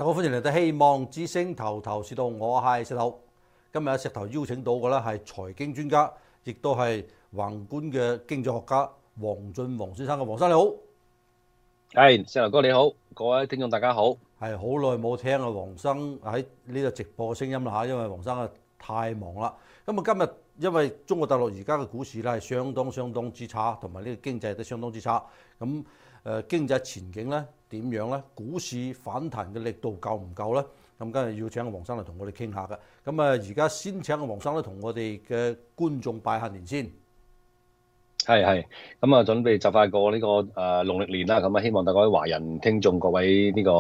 大家歡迎嚟到希望之星頭頭是道，我係石頭。今日石頭邀請到嘅咧係財經專家，亦都係宏觀嘅經濟學家黃俊宏先生嘅。黃生你好。 石頭哥你好，各位聽眾大家好。 係好耐冇聽啊黃生喺呢個直播嘅聲音啦嚇，因為黃生啊太忙啦。咁啊今日因為中國大陸而家嘅股市咧係相當之差，同埋呢個經濟都相當之差。咁經濟前景咧點樣咧？股市反彈嘅力度夠唔夠咧？咁今日要請黃生嚟同我哋傾下嘅。咁而家先請黃生咧同我哋嘅觀眾拜下年先。 係咁啊，準備就快過呢個農曆年啦。咁啊，希望大家華人聽眾各位呢個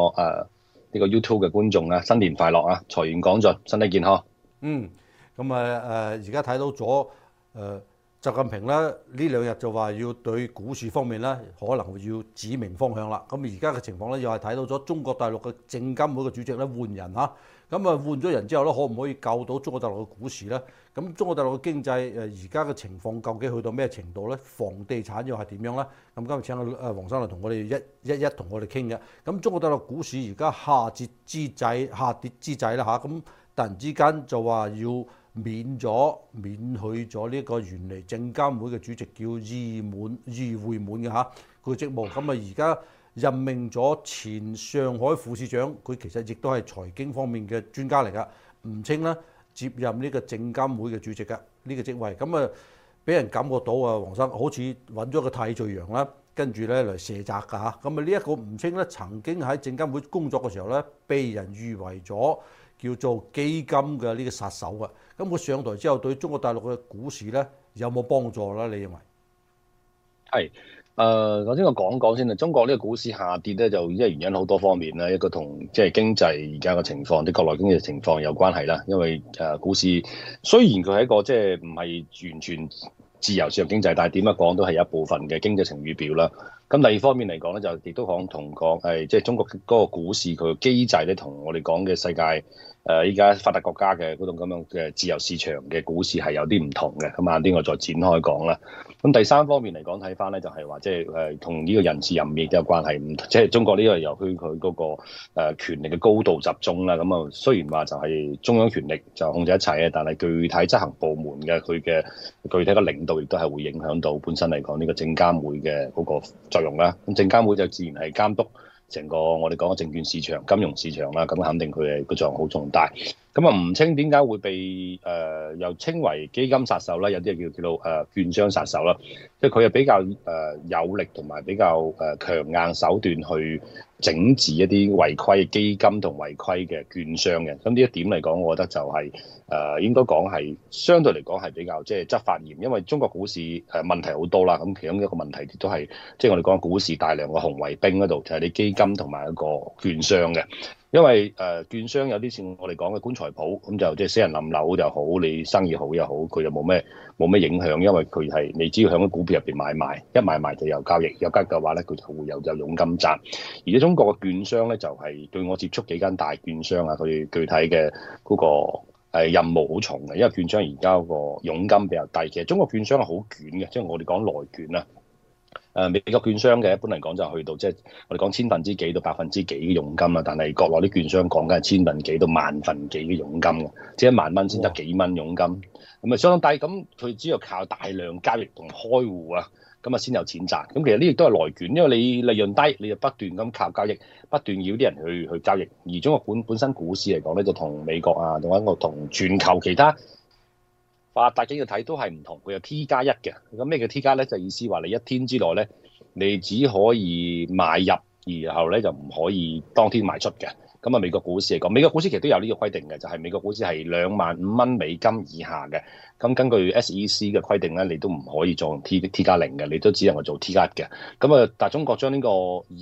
YouTube 嘅觀眾啊，新年快樂啊，財源廣進，身體健康。 咁而家睇到咗習近平咧呢兩日就話要對股市方面咧可能要指明方向啦。咁而家嘅情況咧又係睇到咗中國大陸嘅證監會嘅主席咧換人嚇。咁啊換咗人之後咧，可唔可以救到中國大陸嘅股市咧？咁中國大陸嘅經濟而家嘅情況究竟去到咩程度咧？房地產又係點樣咧？咁今日請黃生嚟同我哋一同我哋傾嘅。咁中國大陸股市而家下跌之際啦嚇，咁突然之間就話要免許咗呢個原嚟證監會嘅主席叫易會滿嘅嚇佢職務。咁啊而家任命咗前上海副市長，佢其實亦都係財經方面嘅專家嚟㗎，吳清咧接任呢個證監會嘅主席㗎呢個職位。咁啊俾人感覺到啊黃生好似揾咗個替罪羊啦，跟住咧嚟卸責㗎嚇。咁啊呢一個吳清咧曾經喺證監會工作嘅時候咧，被人譽為咗叫做基金嘅呢個殺手啊。咁佢上台之後對中國大陸嘅股市咧有冇幫助咧？你認為？ 係。首先我講講先啦。中國呢個股市下跌咧，就因為原因好多方面啦。一個同即係經濟而家嘅情況，啲國內經濟情況有關係啦。因為股市雖然佢係一個即係唔係完全自由市場經濟，但係點樣講都係一部分嘅經濟晴雨表啦。咁第二方面嚟講咧，就亦都講同講係即係中國嗰個股市佢嘅機制咧，同我哋講嘅世界依家發達國家嘅嗰種咁樣嘅自由市場嘅股市係有啲唔同嘅。咁晏啲我再展開講啦。咁第三方面嚟講睇翻咧，就係話即係同呢個人事任命都有關係。即係中國呢個由於佢嗰個權力嘅高度集中啦。咁啊雖然話就係中央權力就控制一切嘅，但係具體執行部門嘅佢嘅具體嘅領導亦都係會影響到本身嚟講呢個證監會嘅嗰個作用啦。咁證監會就自然係監督成個我哋講嘅證券市場、金融市場啦。咁肯定佢係個作用好重大。咁啊，吳清點解會被又稱為基金殺手啦？有啲叫做券商殺手啦。即係佢係比較有力同埋比較強硬手段去整治一啲違規基金同違規嘅券商嘅。咁呢一點嚟講，我覺得就係應該講係相對嚟講係比較即係執法嚴，因為中國股市問題好多啦。咁其中一個問題亦都係即係我哋講股市大量嘅紅衛兵嗰度，就係啲基金同埋一個券商嘅。因為券商有啲似我哋講嘅棺材鋪，咁就即係死人冧樓又好，你生意好又好，佢就冇咩影響，因為佢係你只要喺股票入邊買賣，一買賣就有交易，有交易嘅話咧，佢就會有佣金賺。而且中國嘅券商咧，就係對我接觸幾間大券商啊，佢具體嘅嗰個任務好重嘅，因為券商而家個佣金比較低。其實中國券商係好卷嘅，即係我哋講內卷啦。美國券商嘅一般嚟講就去到即係我哋講千分之幾到百分之幾嘅佣金啦，但係國內啲券商講緊係千分幾到萬分幾嘅佣金嘅，即係1萬蚊先得幾蚊佣金，咁啊相當低。咁佢只有靠大量交易同開戶啊，咁啊先有錢賺。咁其實呢亦都係內卷，因為你利潤低，你就不斷咁靠交易，不斷要啲人去交易。而中國本身股市嚟講咧，就同美國啊，同全球其他發達經濟體都係唔同，佢有 T+1嘅。咁咩叫 T+1咧？就意思話你一天之內咧，你只可以買入，然後咧就唔可以當天賣出嘅。咁啊，美國股市嚟講，美國股市其實都有呢個規定嘅，就係美國股市係25,000美金以下嘅。咁根據 SEC 嘅規定咧，你都唔可以做 T+0嘅，你都只能夠做 T+1嘅。咁啊，但係中國將呢個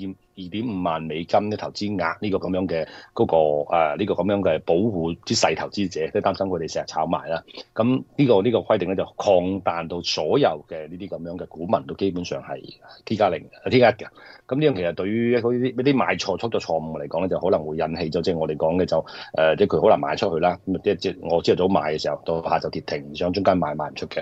2.5萬美金嘅投資額呢個咁樣嘅嗰個呢個咁樣嘅保護啲細投資者，都擔心佢哋成日炒賣啦。咁呢個規定咧就擴大到所有嘅呢啲咁樣嘅股民都基本上係 T+1嘅。咁呢樣其實對於嗰啲買錯操作錯誤嚟講咧，就可能會引起咗即係我哋講嘅就即係佢好難賣出去啦。咁即係我朝頭早買嘅時候，到下晝跌停，想中間買唔出嘅。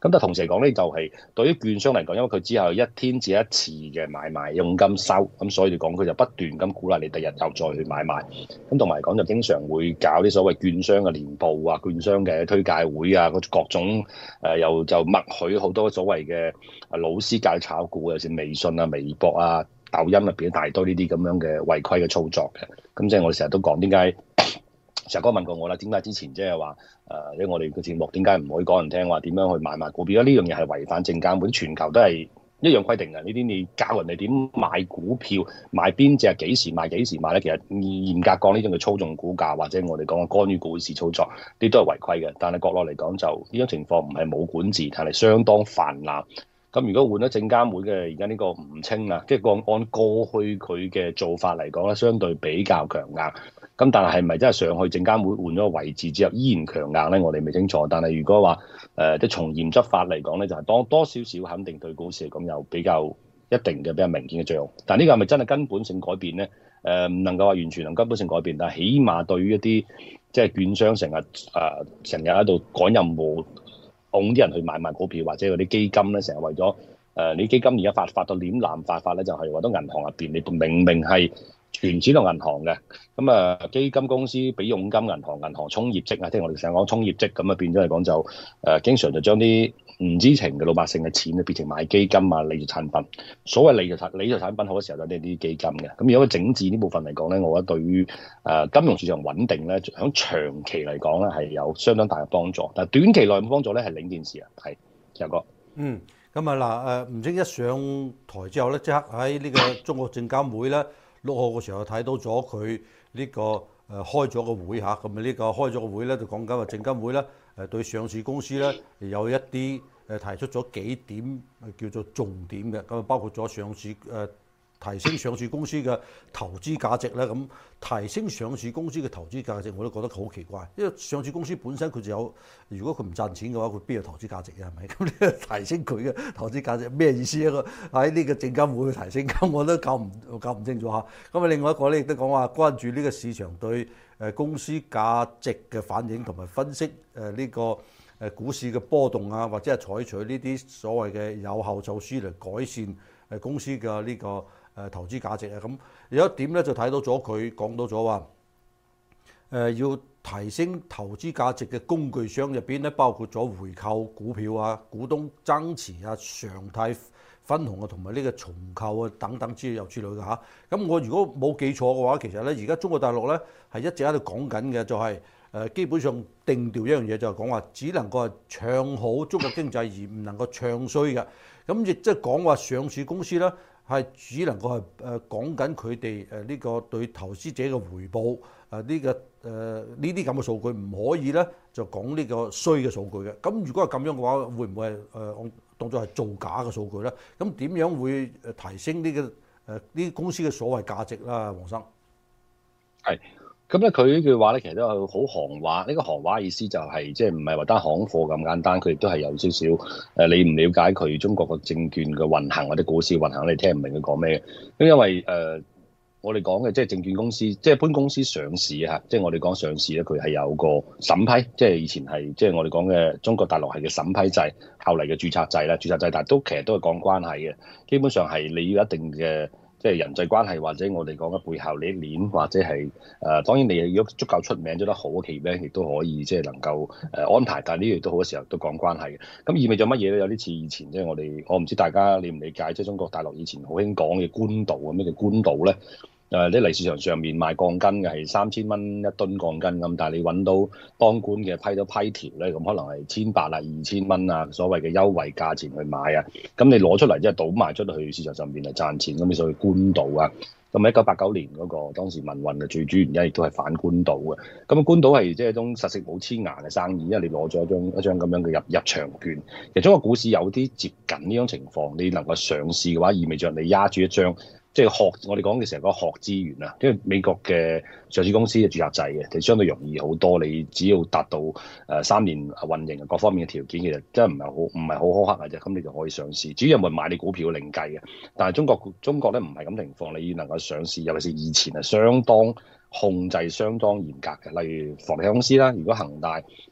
咁但係同時嚟講咧，就係對於券商嚟講，因為佢只有一天至一次嘅買賣佣金收，咁所以嚟講佢就不斷咁鼓勵你第日又再去買賣。咁同埋講就經常會搞啲所謂券商嘅年報啊、券商嘅推介會啊，各種又就默許好多所謂嘅老師教炒股，尤其是微信啊、微博啊、抖音入邊一大堆呢啲咁樣嘅違規嘅操作嘅。咁即係我哋成日都講點解？石哥問過我啦，點解之前即係話因為我哋嘅節目點解唔可以講人聽話點樣去買賣股票？呢樣嘢係違反證監會，全球都係一樣規定嘅。呢啲你教人哋點買股票，買邊隻幾時買幾時買咧？其實嚴格講呢種叫操縱股價，或者我哋講嘅干預股市操作，呢都係違規嘅。但係國內嚟講就呢種情況唔係冇管治，但係相當泛濫。咁如果換咗證監會嘅而家呢個吳清啊，即係按過去佢嘅做法嚟講咧，相對比較強硬。咁但係咪真係上去證監會換咗個位置之後依然強硬咧？我哋未清楚。但係如果話即係從嚴執法嚟講咧，就係多少少肯定對股市嚟講有比較一定嘅比較明顯嘅作用。但係呢個係咪真係根本性改變咧？唔能夠話完全能根本性改變，但係起碼對於一啲即係券商成日喺度趕任務，拱啲人去買賣股票，或者嗰啲基金咧，成日為咗你基金而家發到濫濫發咧，就係話到銀行入邊，你明明係存錢到銀行嘅，咁基金公司俾佣金銀行衝業績啊，即係我哋成日講衝業績，咁啊變咗嚟講就經常就將啲唔知情嘅老百姓嘅錢咧變成買基金啊、理財產品。所謂理財產品好多時候就係呢啲基金嘅。咁如果整治呢部分嚟講咧，我覺得對於金融市場穩定咧，響長期嚟講咧係有相當大嘅幫助。但係短期內嘅幫助咧係另一件事啊。係，石哥。 咁啊嗱，吳清一上台之後咧，即刻喺呢個中國證監會咧6號嘅時候睇到咗佢呢個開咗個會嚇，咁啊呢個開咗個會咧就講緊話證監會咧對上市公司咧有一啲提出咗幾點叫做重點嘅，咁啊包括咗上市提升上市公司嘅投資價值咧，咁提升上市公司嘅投資價值我都覺得好奇怪，因為上市公司本身佢就有，如果佢唔賺錢嘅話，佢邊有投資價值嘅係咪？咁你提升佢嘅投資價值咩意思啊？喺呢個證監會去提升，咁我都搞唔清楚嚇。咁啊，另外一個咧亦都講話關注呢個市場對公司價值嘅反應同埋分析呢個股市嘅波動啊，或者係採取呢啲所謂嘅有效措施嚟改善公司嘅呢個投資價值啊。咁有一點咧就睇到咗佢講到咗話要提升投資價值嘅工具箱入邊咧，包括咗回購股票啊、股東增持啊、常態分紅啊，同埋呢個重購啊等等之類嘅嚇。咁我如果冇記錯嘅話，其實咧而家中國大陸咧係一直喺度講緊嘅，就係基本上定調一樣嘢，就係講話只能夠係唱好中國經濟，而唔能夠唱衰嘅。咁亦即係講話上市公司咧係只能夠係講緊佢哋呢個對投資者嘅回報呢啲咁嘅數據，唔可以咧就講呢個衰嘅數據嘅。咁如果係咁樣嘅話，會唔會係我當作係造假嘅數據咧？咁點樣會提升呢個呢啲公司嘅所謂價值啦？黃生係。咁咧，佢呢句話咧，其實都係好行話。呢個行話意思就係，即係唔係話單行貨咁簡單。佢亦都係有少少你唔了解佢中國個證券嘅運行或者股市運行，你聽唔明佢講咩嘅。咁因為我哋講嘅即係證券公司，即係一般公司上市嚇，即係我哋講上市咧，佢係有個審批，即係以前係即係我哋講嘅中國大陸係嘅審批制，後嚟嘅註冊制啦，註冊制，但係其實都係講關係嘅。基本上係你要一定嘅。即係人際關係，或者我哋講嘅背後呢一鏈，或者係當然你如果足夠出名做得好嘅企業咧，亦都可以即係能夠安排。但係呢樣都好多時候都講關係嘅。咁意味咗乜嘢咧？有啲似以前即係我唔知大家理唔理解，即係中國大陸以前好興講嘅官渡啊，咩叫官渡咧？你嚟市場上面賣鋼筋嘅係3000蚊一噸鋼筋咁，但係你揾到當官嘅批咗批條咧，咁可能係1800啊、2000蚊啊，所謂嘅優惠價錢去買啊，咁你攞出嚟即係倒賣出去市場上面嚟賺錢，咁你所謂官渡啊。咁1989年嗰個當時民運嘅最主要原因亦都係反官渡嘅。咁啊，官渡係即係一種實食冇黐牙嘅生意，因為你攞咗一張咁樣嘅入場券。其實中國股市有啲接近呢種情況，你能夠上市嘅話，意味着你壓住一張。即係我哋講嘅成個學資源啊，因為美國嘅上市公司嘅註冊制嘅，其實相對容易好多。你只要達到3年運營各方面嘅條件，其實真係唔係好苛刻嘅啫。咁你就可以上市。至於有冇人買你股票另計嘅，但係中國咧唔係咁情況，你能夠上市，尤其是以前係相當控制相當嚴格嘅。例如房地產公司啦，如果恒大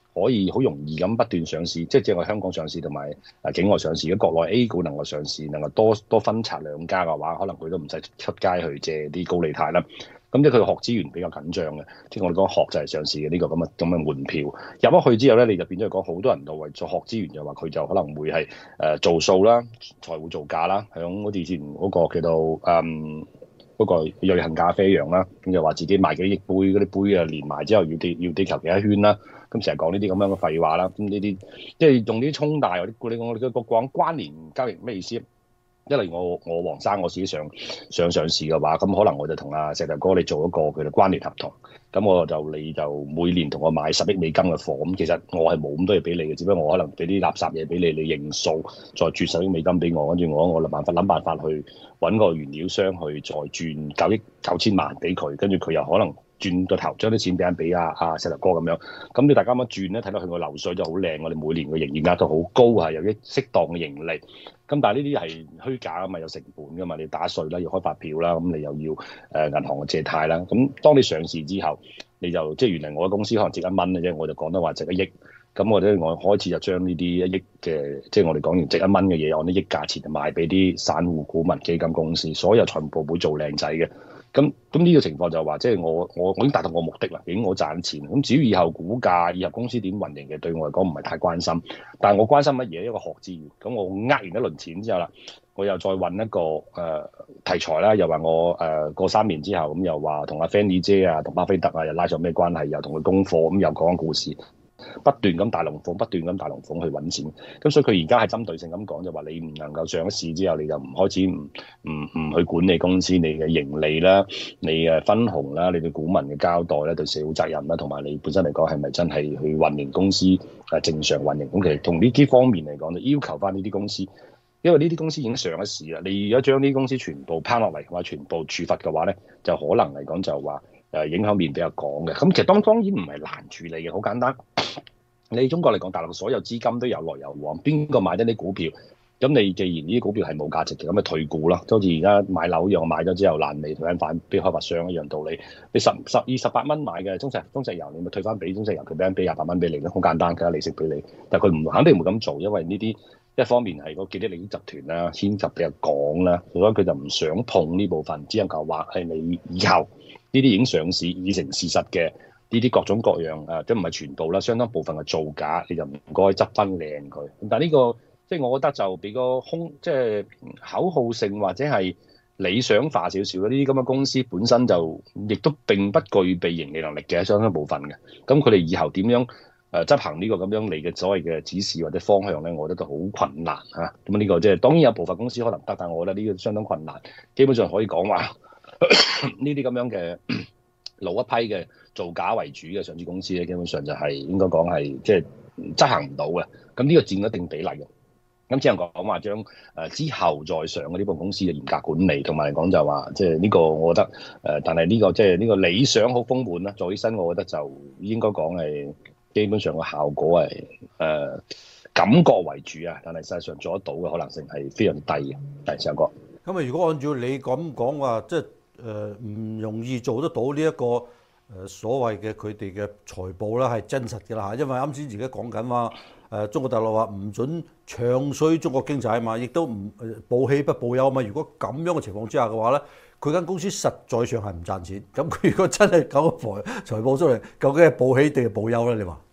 可以好容易咁不斷上市，即係我香港上市同埋境外上市。如果國內 A 股能夠上市，能夠多分拆兩家嘅話，可能佢都唔使出街去借啲高利貸啦。咁即係佢學資源比較緊張嘅，即係我哋講學就係上市嘅呢個咁嘅門票入咗去之後咧，你就變咗講好多人就為咗學資源，就話佢就可能會係做數啦、財務造假啦，響好似以前嗰個叫做嗰個瑞幸咖啡一樣啦，咁就話自己賣幾億杯嗰啲杯啊，連埋之後要地球幾多圈啦，咁成日講呢啲咁樣嘅廢話啦，咁呢啲即係用啲沖大嗰啲，我哋個講關聯交易咩意思？一嚟我黃生我自己上市嘅話，咁可能我就同阿石頭哥你做一個佢哋關聯合同，咁你就每年同我買10億美金嘅貨，咁其實我係冇咁多嘢俾你嘅，只不過我可能俾啲垃圾嘢俾你，你認數，再轉10億美金俾我，跟住我諗辦法去揾個原料商去再轉9億9千萬俾佢，跟住佢又可能轉個頭將啲錢俾阿石頭哥咁樣，咁你大家咁樣轉咧，睇到佢個流水就好靚，我哋每年嘅營業額都好高，係有啲適當嘅盈利。咁但係呢啲係虛假啊嘛，有成本噶嘛，你打稅啦，要開發票啦，咁你又要銀行嘅借貸啦。咁當你上市之後，你就即係原嚟我嘅公司可能值1蚊嘅啫，我就講得話值1億。咁我開始就將呢啲1億嘅，即係我哋講完值1蚊嘅嘢，按啲億價錢就賣俾啲散戶股民基金公司，所有財務部會做靚仔嘅。咁呢個情況就話，即係我已經達到我目的啦，已經我賺錢。咁至於以後股價、以後公司點運營嘅，對我嚟講唔係太關心。但係我關心乜嘢？一個學資源。咁我呃完一輪錢之後啦，我又再揾一個題材啦，又話我過3年之後，咁又話同阿 Fanny 姐啊、同巴菲特啊又拉上咩關係，又同佢供貨，咁又講故事。不斷咁大龍鳳去揾錢，咁所以佢而家係針對性咁講，就話你唔能夠上咗市之後，你就唔開始唔去管理公司，你嘅盈利啦，你嘅分紅啦，你對股民嘅交代啦，對社會責任啦，同埋你本身嚟講係咪真係去運營公司正常運營？咁其實同呢啲方面嚟講，就要求翻呢啲公司，因為呢啲公司已經上咗市啦，你而家將呢啲公司全部拋落嚟或者全部處罰嘅話咧，就可能嚟講就話影響面比較廣嘅。咁其實當然唔係難處理嘅，好簡單。你中國嚟講，大陸所有資金都有來有往，邊個買得啲股票？咁你既然呢啲股票係冇價值嘅，咁咪退股咯。就好似而家買樓一樣，我買咗之後爛尾，退翻返俾開發商一樣道理。你18蚊買嘅中石油，你咪退翻俾中石油，佢俾28蚊俾你咯，好簡單嘅利息俾你。但係佢肯定唔會咁做，因為呢啲一方面係個既得利益集團啦，牽及比較廣啦，所以佢就唔想碰呢部分，只能夠話係你以後呢啲已經上市已成事實嘅。呢啲各種各樣都唔係全部啦，相當部分係造假，你就唔該執翻靚佢。但係呢個即係我覺得就比較即係口號性或者係理想化少少。呢啲咁嘅公司本身就亦都並不具備盈利能力嘅相當部分嘅。咁佢哋以後點樣執行呢個咁樣嚟嘅所謂嘅指示或者方向咧，我覺得都好困難嚇。咁呢個即係當然有部分公司可能得，但係我覺得呢個相當困難。基本上可以講話呢啲咁樣嘅老一批嘅造假為主嘅上市公司咧，基本上就係應該講係即係執行唔到嘅。咁呢個佔一定比例嘅。咁只能講話將之後再上嘅呢部公司嘅嚴格管理，同埋嚟講就話即係呢個我覺得但係呢個即係呢個理想好豐滿啦。做起身我覺得就應該講係基本上個效果係感覺為主啊，但係實際上做得到嘅可能性係非常低嘅。係，石頭哥。 咁啊，如果按照你咁講話，即係唔容易做得到呢一個所謂嘅佢哋嘅財報啦，係真實嘅啦嚇。因為啱先自己講緊話中國大陸話唔準唱衰中國經濟啊嘛，亦都唔報喜不報憂啊嘛。如果咁樣嘅情況之下嘅話咧，佢間公司實在上係唔賺錢。咁佢如果真係搞個財報出嚟，究竟係報喜定係報憂咧？你話？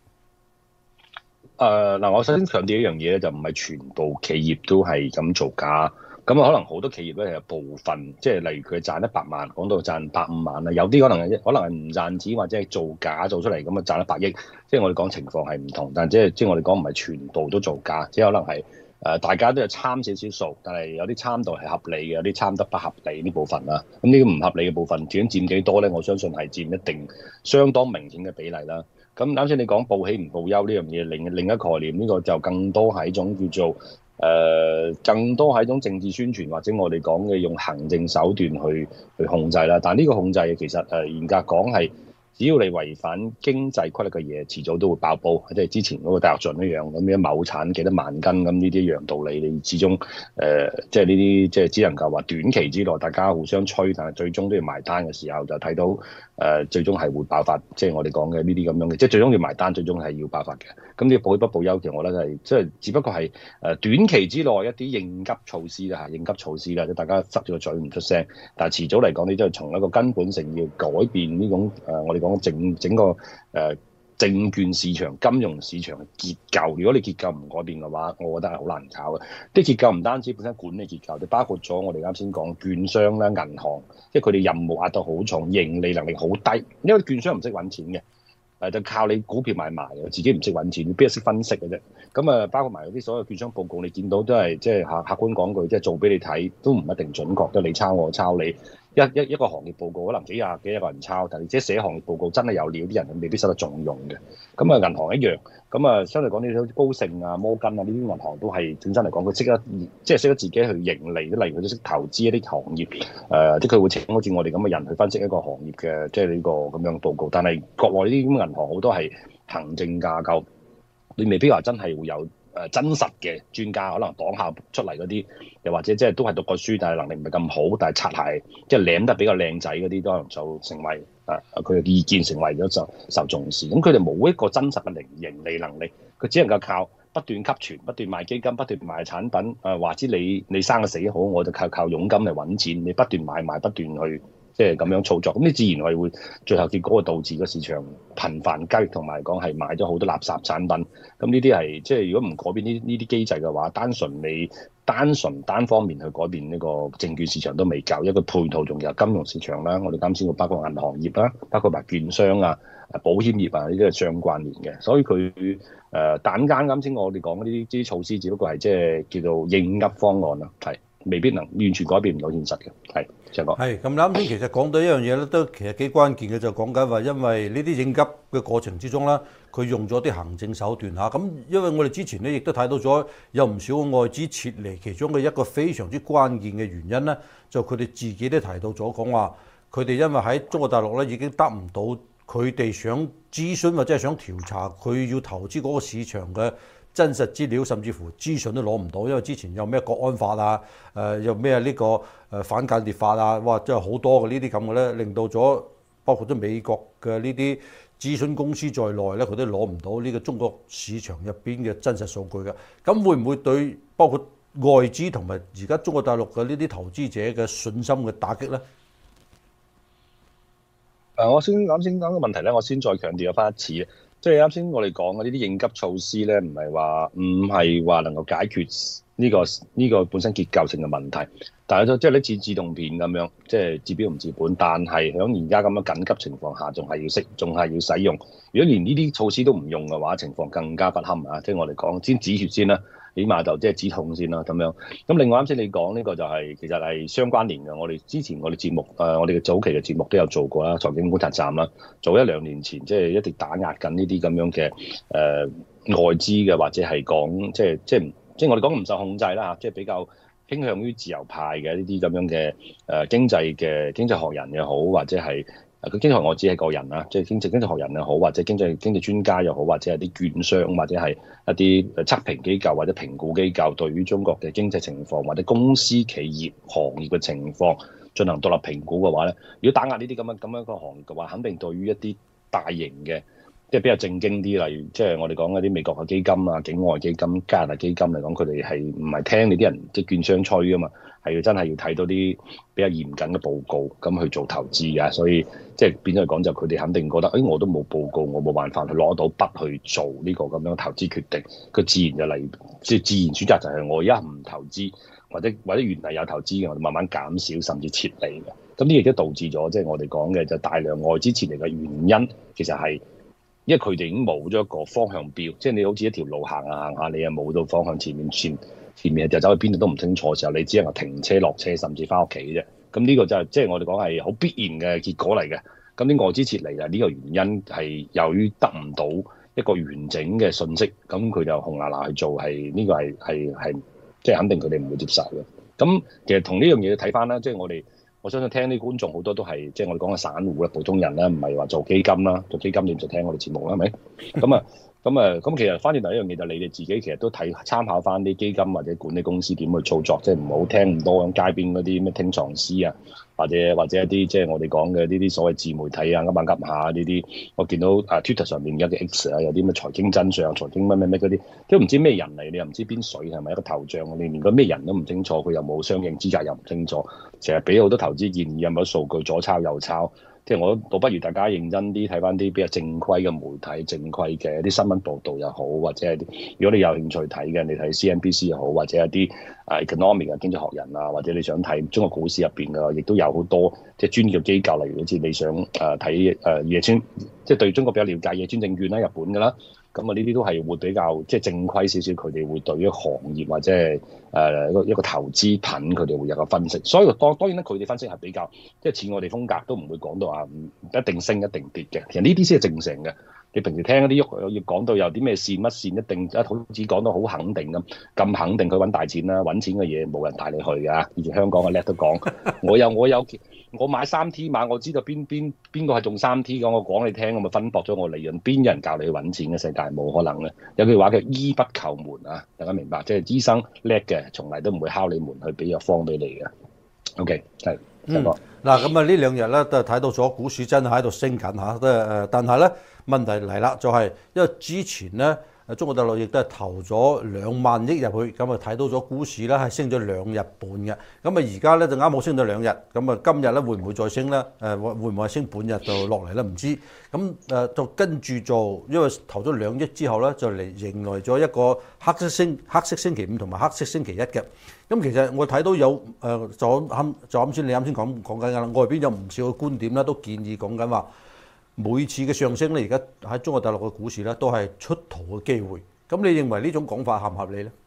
嗱，我首先強調一樣嘢咧，就唔係全部企業都係咁造假。咁可能好多企業咧係有部分，即係例如佢賺100萬，講到賺150萬啦，有啲可能係唔賺錢或者係造假做出嚟咁啊賺100億，即係我哋講情況係唔同，但即係我哋講唔係全部都造假，即係可能係大家都有參少少數，但係有啲參度係合理嘅，有啲參得不合理呢部分啦。咁呢個唔合理嘅部分，究竟佔幾多咧？我相信係佔一定相當明顯嘅比例啦。咁啱先你講報喜唔報憂呢樣嘢，另一概念，呢個就更多係一種叫做更多係一種政治宣傳，或者我哋講嘅用行政手段去控制啦。但係呢個控制其實嚴格講係只要你違反經濟規律嘅嘢，遲早都會爆煲，即係之前嗰個大躍進一樣咁樣畝產幾多萬斤咁呢啲一樣道理。你始終即係呢啲即係只能夠話短期之內大家互相吹，但係最終都要埋單嘅時候就睇到最終係會爆發，即係我哋講嘅呢啲咁樣嘅，即係最終要埋單，最終係要爆發嘅。咁呢個報喜不報憂，其實我覺得係即係只不過係短期之內一啲應急措施啦嚇，應急措施啦，即大家塞住個嘴唔出聲，但係遲早嚟講，你都係從一個根本性要改變呢種我哋講整個證券市場、金融市場嘅結構。如果你結構唔改變嘅話，我覺得係好難搞嘅。啲結構唔單止本身管理結構，就包括咗我哋啱先講券商啦、銀行，即係佢哋任務壓到好重，盈利能力好低，因為券商唔識揾錢嘅，就靠你股票買賣嘅，自己唔識揾錢，邊個識分析嘅啫？咁包括埋嗰啲所有券商報告，你見到都係即係客觀講句，即係做俾你睇，都唔一定準確，都你抄我抄你。一個行業報告可能幾廿幾個人抄，但係即係寫行業報告真係有料啲人，未必收得重用嘅。咁銀行一樣，咁相對講呢啲高盛啊、摩根啊呢啲銀行都係正真嚟講，佢識得即係識得自己去盈利。例如佢都識投資一啲行業，即係佢會請好似我哋咁嘅人去分析一個行業嘅即係呢個咁樣嘅報告。但係國內呢啲咁銀行好多係行政架構，你未必話真係會有真實嘅專家，可能黨校出嚟嗰啲，又或者即係都係讀過書，但係能力唔係咁好，但係擦鞋即係舐得比較靚仔嗰啲，都可能就成為佢嘅意見成為咗就受重視。咁佢哋冇一個真實嘅盈利能力，佢只能夠靠不斷吸存、不斷賣基金、不斷賣產品。話知你生個死好，我就靠佣金嚟揾錢。你不斷買賣，不斷去。即係咁樣操作，咁你自然係會最後結果會導致個市場頻繁交易，同埋講係買咗好多垃圾產品。咁呢啲係即係如果唔改變呢啲機制嘅話，單方面去改變呢個證券市場都未夠，一個配套仲有金融市場啦，我哋啱先會包括銀行業啦，包括埋券商啊、保險業啊呢啲係相關聯嘅，所以佢啱先我哋講嗰啲措施，只不過係即係叫做應急方案啦，係未必能完全改變唔到現實嘅，係。 係咁啱先，其實講到一樣嘢咧，都其實幾關鍵嘅，就講緊話，因為呢啲應急嘅過程之中咧，佢用咗啲行政手段嚇。咁因為我哋之前咧亦都睇到咗有唔少外資撤離，其中嘅一個非常之關鍵嘅原因咧，就佢哋自己都提到咗講話，佢哋因為喺中國大陸咧已經得唔到佢哋想諮詢或者係想調查佢要投資嗰個市場嘅真實資料，甚至乎資訊都攞唔到，因為之前有咩國安法啊，有咩呢個反間諜法啊，哇，真係好多嘅呢啲咁嘅咧，令到咗包括咗美國嘅呢啲諮詢公司在內咧，佢都攞唔到呢個中國市場入邊嘅真實數據嘅。咁會唔會對包括外資同埋而家中國大陸嘅呢啲投資者嘅信心嘅打擊咧？ 我啱先講個問題咧，我先再強調翻一次。即係啱先我哋講嘅呢啲應急措施咧，唔係話能夠解決呢個本身結構性嘅問題，但係即係啲自動片咁樣，即係治標唔治本。但係喺而家咁樣緊急情況下，仲係要使用。如果連呢啲措施都唔用嘅話，情況更加不堪啊！即係我哋講先止血先啦，起碼就即係止痛先啦咁樣。咁另外啱先你講呢個就係其實係相關聯嘅。我哋之前我哋節目我哋嘅早期嘅節目都有做過啦，財經觀察站啦，早1-2年前即係一直打壓緊呢啲咁樣嘅外資嘅，或者係講即係我哋講唔受控制啦嚇，即係比較傾向於自由派嘅呢啲咁樣嘅經濟學人又好，或者係佢經濟學我只係個人啦，即係經濟學人又好，或者經濟專家又好，或者係啲券商，或者係一啲測評機構或者評估機構，對於中國嘅經濟情況或者公司企業行業嘅情況進行獨立評估嘅話咧，如果打壓呢啲咁樣一個行業嘅話，肯定對於一啲大型嘅，即係比較正經啲，例如即係我哋講嗰啲美國嘅基金啊、境外基金、加拿大基金嚟講，佢哋係唔係聽你啲人即係券商吹啊嘛？係真係要睇到啲比較嚴謹嘅報告咁去做投資嘅，所以即係變咗嚟講就佢哋肯定覺得，我都冇報告，我冇辦法去攞到筆去做呢個咁樣投資決定，佢自然就嚟即係自然選擇就係我而家唔投資，或者原嚟有投資嘅，我哋慢慢減少甚至撤離嘅。咁呢亦都導致咗即係我哋講嘅就大量外資撤離嘅原因，其實係因為佢哋已經冇咗一個方向標，即係你好似一條路行下行下，你又冇到方向，前面就走去邊度都唔清楚嘅時候，你只能夠停車落車，甚至翻屋企啫。咁呢個就係即係我哋講係好必然嘅結果嚟嘅。咁啲外資撤離啊，呢個原因係由於得唔到一個完整嘅信息，咁佢就紅嗱嗱去做，係呢個係即係肯定佢哋唔會接受嘅。咁其實同呢樣嘢睇翻啦，即係我哋我相信聽啲觀眾好多都係即係我哋講嘅散戶啦、普通人啦，唔係話做基金啦。做基金你唔就聽我哋節目啦，係咪？咁其實翻轉頭一樣嘢就你哋自己其實都參考翻啲基金或者管理公司點去操作，即係唔好聽咁多街邊嗰啲咩聽藏師啊，或者一啲即係我哋講嘅呢啲所謂自媒體啊，噏下噏下呢啲。我見到Twitter 上面有嘅 X 啊，有啲咩財經真相、財經乜嗰啲，都唔知咩人嚟，你又唔知邊水，係咪一個頭像？你連個咩人都唔清楚，佢又冇相應資格又唔清楚，成日俾好多投資建議，有冇數據左抄右抄？即係我倒不如大家認真啲睇翻啲比較正規嘅媒體、正規嘅一啲新聞報導又好，或者係啲如果你有興趣睇嘅，你睇 CNBC 又好，或者一啲economic 嘅經濟學人啊，或者你想睇中國股市入邊嘅，亦都有好多即係專業機構，例如好似你想睇野村，即係對中國比較了解野村證券啦、日本㗎啦。咁呢啲都係會比較即係正規少少，佢哋會對於行業或者係一個投資品，佢哋會有個分析。所以當然咧，佢哋分析係比較即係似我哋風格，都唔會講到話唔一定升一定跌嘅。其實呢啲先係正常嘅。你平時聽嗰啲要講到有啲咩線乜線，一定好似講到好肯定咁肯定佢揾大錢啦，揾錢嘅嘢冇人帶你去㗎。以前香港嘅叻都講，我買3T 碼，我知道邊個係中3T嘅，我講你聽，我咪分薄咗我利潤。邊有人教你去揾錢嘅？世界冇可能嘅。有句話叫醫不叩門啊，大家明白？即係醫生叻嘅，從嚟都唔會敲你門去俾藥方俾你嘅。OK， 係。 嗱咁啊，呢兩日咧都係睇到咗股市真係喺度升緊嚇，但係咧問題嚟啦，就係因為之前咧中國大陸亦都係投咗2萬億入去，咁啊睇到咗股市咧係升咗2日半嘅，咁啊而家咧就啱好升咗2日，咁啊今日咧會唔會再升咧？會唔會升半日就落嚟咧？唔知，咁就跟住做，因為投咗2億之後咧，就迎來咗一個黑色星期五同埋黑色星期一嘅。咁其實我睇到有就啱先你啱先講緊㗎啦，外邊有唔少嘅觀點咧，都建議講緊話每次嘅上升咧，而家喺中國大陸嘅股市咧都係出逃嘅機會。咁你認為呢種講法合唔合理咧？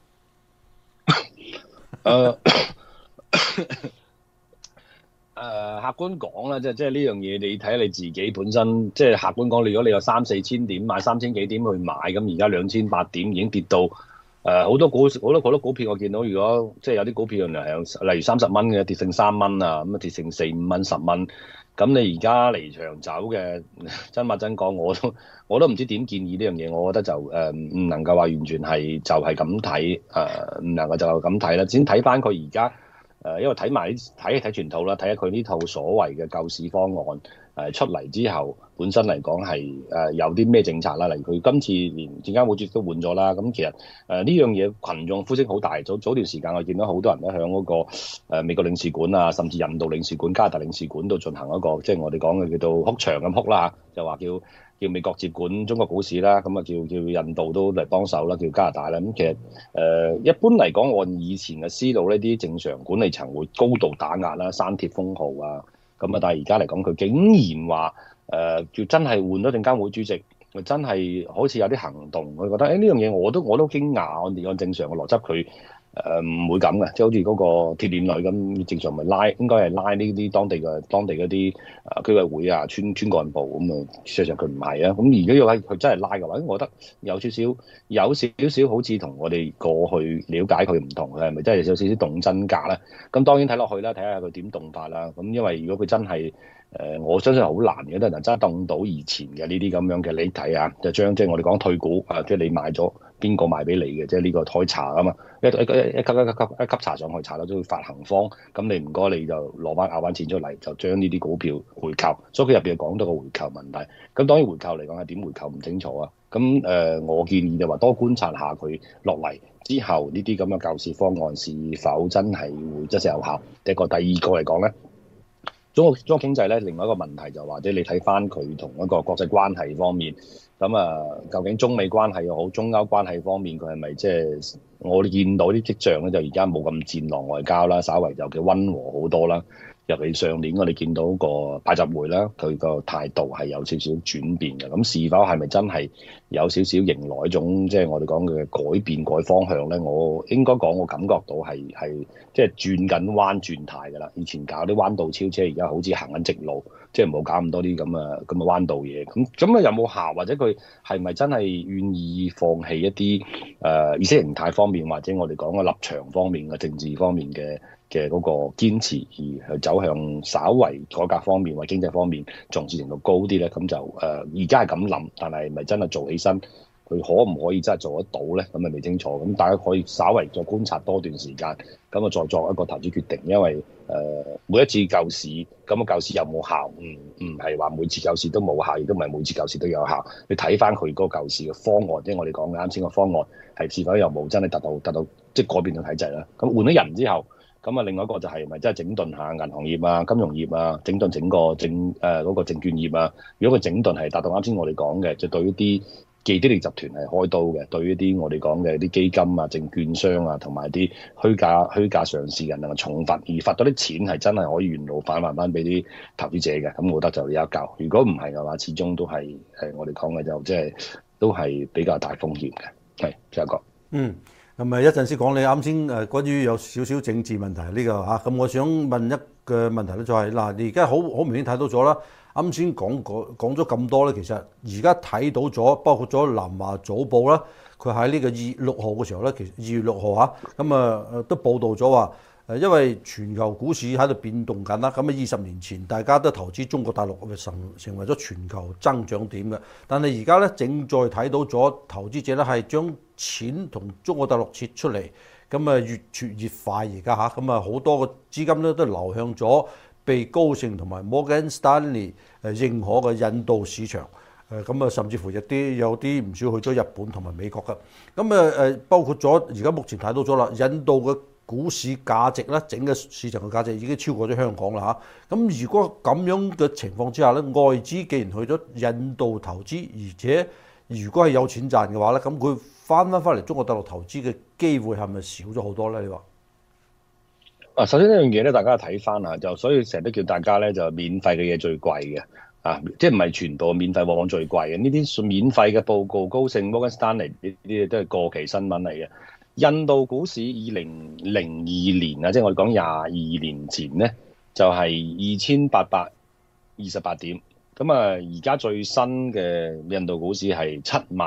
客觀講啦，即係呢樣嘢，你睇下你自己本身，即係客觀講，如果你有3-4千點買3000幾點去買，咁而家2800點已經跌到好多股票，我見到如果即係有啲股票例如30蚊嘅跌剩3蚊啊，咁啊跌成4-5蚊、10蚊，咁你而家離場走嘅，真話真講，我都唔知點建議呢樣嘢。我覺得就唔能夠話完全係就係咁睇，唔能夠就係咁睇啦。先睇翻佢而家。因為睇全套啦，睇下佢呢套所謂嘅救市方案出嚟之後，本身嚟講係有啲咩政策啦。例如佢今次連證監會主席都換咗啦，咁其實呢樣嘢群眾呼聲好大。早段時間我見到好多人都喺嗰個美國領事館啊，甚至印度領事館、加拿大領事館度進行一個即係我哋講嘅叫做哭牆咁哭啦，就話叫美國接管中國股市啦，咁啊叫印度都嚟幫手啦，叫加拿大啦。咁其實一般嚟講，按以前嘅思路呢啲正常管理層會高度打壓啦，刪帖封號啊。咁啊，但係而家嚟講，佢竟然話叫真係換咗證監會主席，真係好似有啲行動。我覺得呢樣嘢我都驚訝。按正常嘅邏輯，佢唔會咁嘅，即係好似嗰個鐵鏈女咁，正常咪應該係拉呢啲當地嗰啲居委會啊、村幹部咁啊。事實上佢唔係啊。咁如果佢真係拉嘅話，我覺得有少少好似同我哋過去了解佢唔同，佢係咪真係有少少動真格咧？咁當然睇落去啦，睇下佢點動法啦。咁因為如果佢真係我相信好難嘅，都係真係動到以前嘅呢啲咁樣嘅，你睇下就將即係我哋講退股啊，即係你買咗邊個賣俾你嘅，即係呢個台查啊嘛，一級查上去查到都會發行方，咁你唔該你就攞翻咬翻錢出嚟，就將呢啲股票回購，所以佢入邊講到個回購問題。咁當然回購嚟講係點回購唔清楚啊。咁我建議就話多觀察下佢落嚟之後呢啲咁嘅救市方案是否真係會真係有效。第二個嚟講咧。中國經濟咧，另外一個問題就或者你睇翻佢同一個國際關係方面，究竟中美關係又好，中歐關係方面佢係咪即係我哋見到啲跡象咧，就而家冇咁戰狼外交啦，稍為就嘅溫和好多啦。尤其上年我哋見到個拜習會啦，佢個態度係有少少轉變嘅。咁是否係咪真係有少少迎來一種即係我哋講嘅改變改方向咧？我應該講我感覺到係即係轉緊彎轉態㗎啦。以前搞啲彎道超車，而家好似行緊直路，即係唔好搞咁多啲咁嘅彎道嘢。咁啊有冇效？或者佢係咪真係願意放棄一啲意識形態方面，或者我哋講嘅立場方面嘅政治方面嘅嗰個堅持，而去走走向稍為改革方面或經濟方面重視程度高啲咧，咁就而家係咁諗，但係咪真係做起身？佢可唔可以真係做得到咧？咁啊未清楚，咁大家可以稍微再觀察多段時間，咁啊再作一個投資決定。因為每一次救市，咁啊救市有冇效？唔係話每次救市都冇效，亦都唔係每次救市都有效。你睇翻佢嗰個救市嘅方案，即係我哋講嘅啱先個方案係是否有冇真係達到即係改變到體制啦？咁換咗人之後，咁啊另外一個就係咪真係整頓下銀行業啊、金融業啊，整頓整個嗰個證券業啊？如果佢整頓係達到啱先我哋講嘅，就對於啲既得利益集團係開刀嘅，對於啲我哋講嘅啲基金啊、證券商啊，同埋啲虛假上市人能夠重罰，而罰到啲錢係真係可以原路返還翻俾啲投資者嘅，咁我覺得就有一嚿。如果唔係嘅話，始終都係我哋講嘅就即係都係比較大風險嘅。係，再講。 咁一陣先講你啱先關於有少少政治問題呢個嚇，咁我想問一個問題咧，就係嗱，你而家好明顯睇到咗啦。啱先講咗咁多咧，其實而家睇到咗，包括咗南華早報啦，佢喺呢個6號嘅時候咧，其實2月6號嚇，咁都報道咗話，因為全球股市喺度變動緊啦，咁20年前大家都投資中國大陸，成為咗全球增長點嘅，但係而家咧正在睇到咗投資者咧係將錢同中國大陸撤出嚟，咁越撤越快而家嚇，咁好多個資金咧都流向咗被高盛同埋摩根士丹利認可嘅印度市場，甚至乎有啲唔少去咗日本同埋美國嘅，咁包括咗而家目前睇到咗啦，印度嘅股市價值咧，整個市場嘅價值已經超過咗香港啦嚇。咁如果咁樣嘅情況之下咧，外資既然去咗印度投資，而且如果係有錢賺嘅話咧，咁佢翻嚟中國大陸投資嘅機會係咪少咗好多咧？你話？ 首先呢樣嘢咧，大家睇翻啊，就所以成日都叫大家咧就免費嘅嘢最貴嘅啊，即係唔係全部免費往往最貴嘅。呢啲免費嘅報告，高盛、摩根士丹利呢啲都係過期新聞嚟嘅。印度股市2002年啊，即係我哋講22年前咧，就係2828點。咁而家最新嘅印度股市係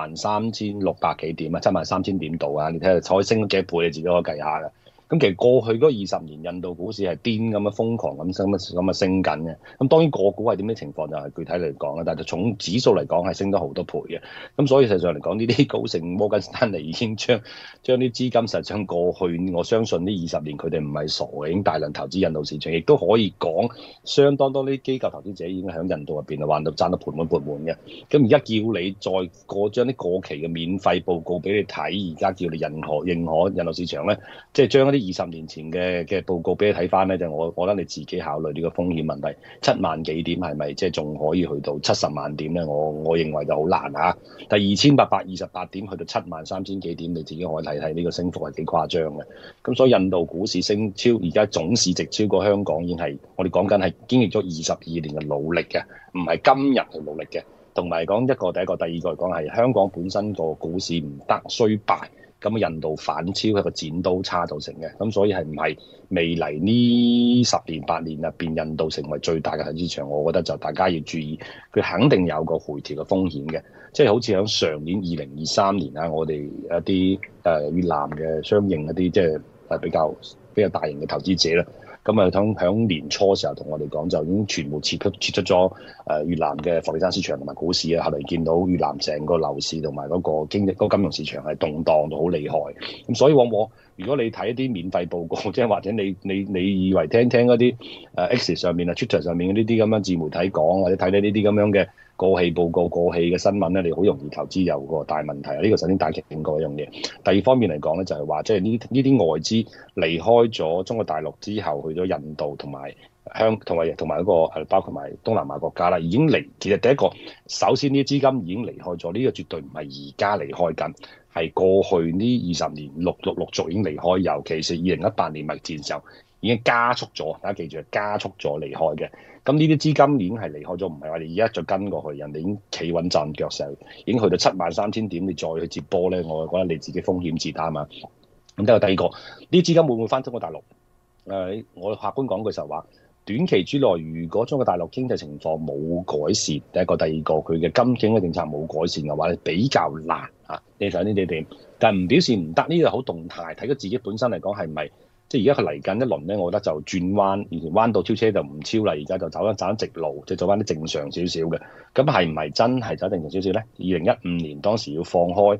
73600幾點啊，73000點度啊，你睇下再升咗幾倍，你自己可以計下㗎。咁其實過去嗰20年，印度股市係癲咁樣瘋狂咁升緊嘅。咁當然個股係點嘅情況就係具體嚟講啦，但係從指數嚟講係升得好多倍嘅。咁所以實際上嚟講，呢啲高盛、摩根士丹利已經將啲資金實際上過去，我相信呢20年佢哋唔係傻嘅，已經大量投資印度市場，亦都可以講相當多啲機構投資者已經喺印度入邊玩到賺到盤滿缽滿嘅。咁而家叫你再將啲過期嘅免費報告俾你睇，而家叫你認可印度市場咧，即係將一啲20年前嘅報告俾你睇翻咧，就我覺得你自己考慮呢個風險問題，7萬幾點係咪即係仲可以去到70萬點咧？我認為就好難嚇。但係2828點去到73000幾點，你自己可以睇睇呢個升幅係幾誇張嘅。咁所以印度股市升超而家總市值超過香港，已經係我哋講緊係經歷咗22年嘅努力嘅，唔係今日去努力嘅。同埋講第一個，第二個嚟講係香港本身個股市唔得衰敗。咁印度反超係個剪刀差造成嘅，咁所以係唔係未來呢10年8年入邊，印度成為最大嘅投資場？我覺得就大家要注意，佢肯定有個回調嘅風險嘅，即係好似喺上年2023年啊，我哋一啲越南嘅相應一啲即係比較大型嘅投資者啦。咁響年初時候同我哋講，就已經全部撤出咗越南嘅房地產市場同埋股市啊。後嚟見到越南成個樓市同埋嗰個經濟、嗰個金融市場係動盪到好厲害。咁所以往往如果你睇一啲免費報告，即係或者你以為聽嗰啲X 上面啊、Twitter 上面嘅呢啲咁樣自媒體講，或者睇呢啲咁樣嘅過氣報告、過氣嘅新聞咧，你好容易投資有個大問題。呢個首先大家警告一樣嘢。第二方面嚟講咧，就係話即係呢啲外資離開咗中國大陸之後，去咗印度同埋同埋嗰個包括埋東南亞國家啦，已經其實第一個首先呢啲資金已經離開咗，呢個絕對唔係而家離開緊，係過去呢20年陸續已經離開，尤其是2018年貿易戰時候已經加速咗，大家記住係加速咗離開嘅。咁呢啲資金已經係離開咗，唔係話你而家再跟過去，人哋已經企穩陣腳勢，已經去到73000點，你再去接波咧，我覺得你自己風險自擔啊。咁之後第二個，呢啲資金會唔會翻中國大陸？我客觀講句實話，短期之內如果中國大陸經濟情況冇改善，第一個、第二個佢嘅金經濟政策冇改善嘅話咧，比較難啊。你睇呢啲點，但係唔表示唔得，呢個好動態，睇佢自己本身嚟講係咪。 即係而家佢嚟緊一輪咧，我覺得就轉彎，以前彎道超車就唔超啦，而家就走直路，即係走翻啲正常少少嘅。咁係唔係真係走正常少少咧？2015年當時要放開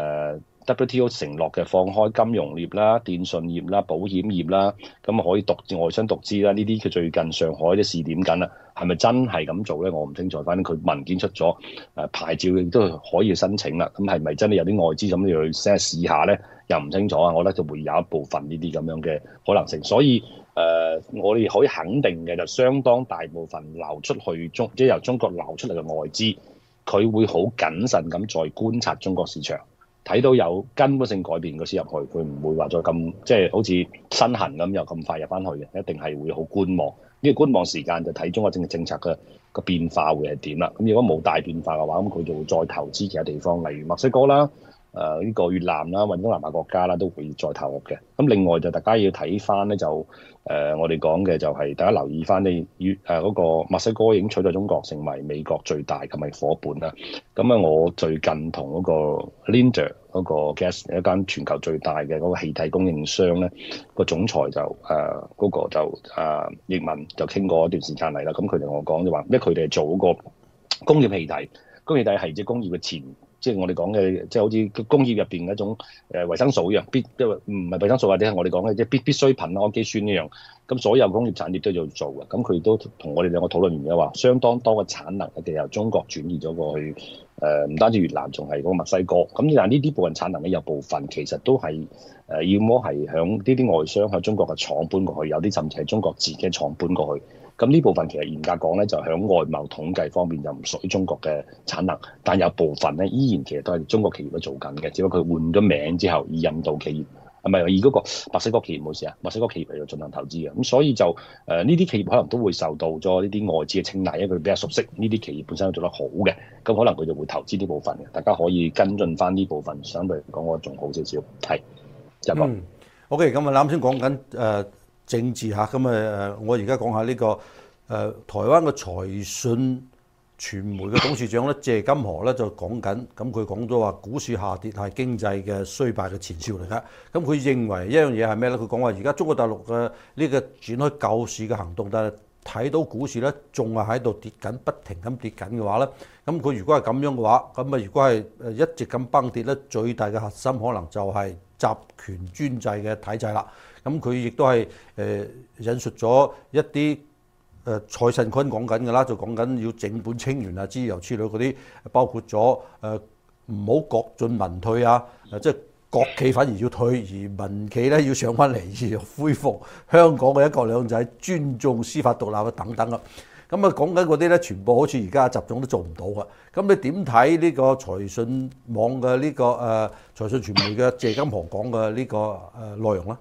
WTO 承諾嘅放開金融業啦、電信業啦、保險業啦，咁可以外商獨資啦，呢啲佢最近上海都試點緊啦，係咪真係咁做咧？我唔清楚，反正佢文件出咗，牌照亦都可以申請啦。咁係咪真係有啲外資咁要去試下咧？又唔清楚啊！我覺得就會有一部分呢啲咁樣嘅可能性，所以我哋可以肯定嘅就相當大部分流出去即係由中國流出嚟嘅外資，佢會好謹慎咁再觀察中國市場。睇到有根本性改變嗰時入去，佢唔會話再咁即係好似身痕咁又咁快入翻去嘅，一定係會好觀望。呢個觀望時間就睇中國政策嘅個變化會係點啦。咁如果冇大變化嘅話，咁佢就會再投資其他地方，例如墨西哥啦、呢個越南啦、或者東南亞國家啦，都會再投入嘅。咁另外就大家要睇翻咧，就我哋講嘅就係大家留意翻你嗰個墨西哥已經取代中國成為美國最大嘅貿易夥伴啦。咁啊，我最近同嗰個 Linde 嗰個 gas 一間全球最大嘅嗰個氣體供應商咧，個總裁就嗰個就易文就傾過一段時間嚟啦。咁佢同我講就話，因為佢哋係做嗰個工業氣體，工業氣體係即係工業嘅前。即係我哋講嘅，即係好似工業入邊嘅一種維生素一樣，因為唔係維生素或者係我哋講嘅即係必需品啦，氨基酸呢樣。咁所有工業產業都要做嘅。咁佢都同我哋兩個討論完嘅話，相當多嘅產能嘅由中國轉移咗過去，唔單止越南，仲係嗰個墨西哥。咁但係呢啲部分產能咧，有部分其實都係要麼係響呢啲外商向中國嘅廠搬過去，有啲甚至係中國自己廠搬過去。咁呢部分其實嚴格講咧，就喺外貿統計方面就唔屬於中國嘅產能，但有部分咧依然其實都係中國企業都做緊嘅，只不過佢換咗名之後，以印度企業係咪以嗰個墨西哥企業冇事啊？墨西哥企業嚟到進行投資嘅，咁所以就呢啲企業可能都會受到咗呢啲外資嘅青睞，因為佢比較熟悉呢啲企業本身都做得好嘅，咁可能佢就會投資呢部分嘅，大家可以跟進翻呢部分，相對嚟講我仲好少少，係就咁。 OK，咁啊啱先講緊政治嚇，咁我而家講下呢個台灣嘅財訊傳媒嘅董事長咧謝金河咧就講緊，咁佢講咗話股市下跌係經濟嘅衰敗嘅前兆嚟㗎。咁佢認為一樣嘢係咩咧？佢講話而家中國大陸嘅呢個展開救市嘅行動，但係睇到股市咧仲係喺度跌緊，不停咁跌緊嘅話咧，咁佢如果係咁樣嘅話，咁啊如果係一直咁崩跌咧，最大嘅核心可能就係集權專制嘅體制啦。咁佢亦都係引述咗一啲蔡慎坤講緊嘅啦，就講緊要整本清源啊、之由之類嗰啲，包括咗唔好國進民退啊，即係國企反而要退，而民企咧要上翻嚟，而恢復香港嘅一國兩制，尊重司法獨立啊等等啊。咁啊講緊嗰啲咧，全部好似而家習總都做唔到嘅。咁你點睇呢個財訊網嘅呢個財訊傳媒嘅謝金河講嘅呢個內容咧？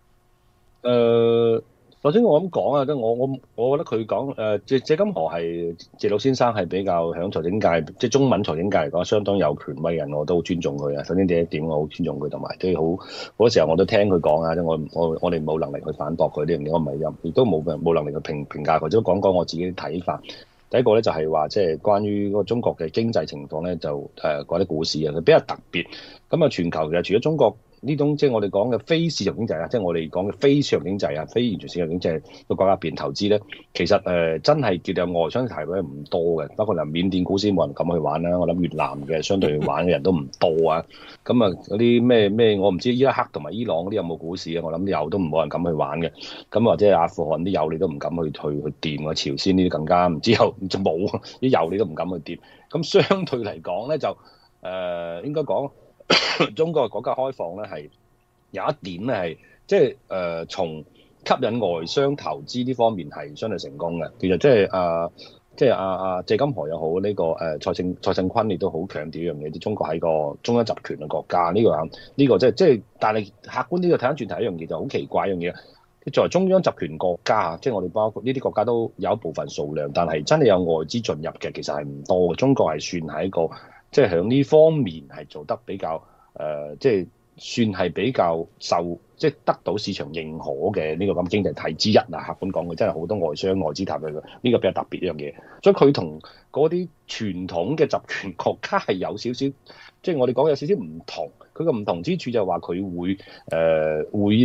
首先我咁講啊，即係我覺得佢講謝金河係謝老先生係比較響財經界，即係中文財經界嚟講相當有權威人，我都好尊重佢啊。首先第一點，我好尊重佢，同埋都好嗰個時候我都聽佢講啊，即係我哋冇能力去反駁佢呢樣嘢，我唔係亦都冇能力去評價佢，只講講我自己嘅睇法。第一個咧就係話，即係關於嗰個中國嘅經濟情況咧，就嗰啲股市啊，佢比較特別。咁啊，全球其實除咗中國呢種即係我哋講嘅非市場經濟啊，即係我哋講嘅非市場經濟啊，非完全市場經濟個國家入邊投資咧，其實真係叫做外商投入唔多嘅。包括緬甸股市冇人敢去玩啦，我諗越南嘅相對玩嘅人都唔多啊。咁啊嗰啲咩我唔知伊拉克同埋伊朗嗰啲有冇股市啊？我諗有都冇人敢去玩嘅。咁或者阿富汗啲有你都唔敢去掂啊，朝鮮呢啲更加唔知有就冇啲有你都唔敢去掂。咁相對嚟講咧就應該講。中國嘅改革開放咧係有一點咧係即係從吸引外商投資呢方面係相對成功嘅。其實即係謝金河又好，呢個蔡慎坤亦都好強調一樣嘢，即中國係個中央集權嘅國家。呢個即係但係客觀呢個睇翻轉頭一樣嘢就好奇怪一樣嘢。作為中央集權國家，即係我哋包括呢啲國家都有一部分數量，但係真係有外資進入嘅其實係唔多嘅。中國係算係一個即係喺呢方面係做得比較即係算係比較即係得到市場認可嘅呢個咁經濟體之一啊！客觀講，佢真係好多外商外資投入嘅，呢個比較特別一樣嘢。所以佢同嗰啲傳統嘅集權國家係有少少，即係我哋講有少少唔同。佢個唔同之處就係話佢會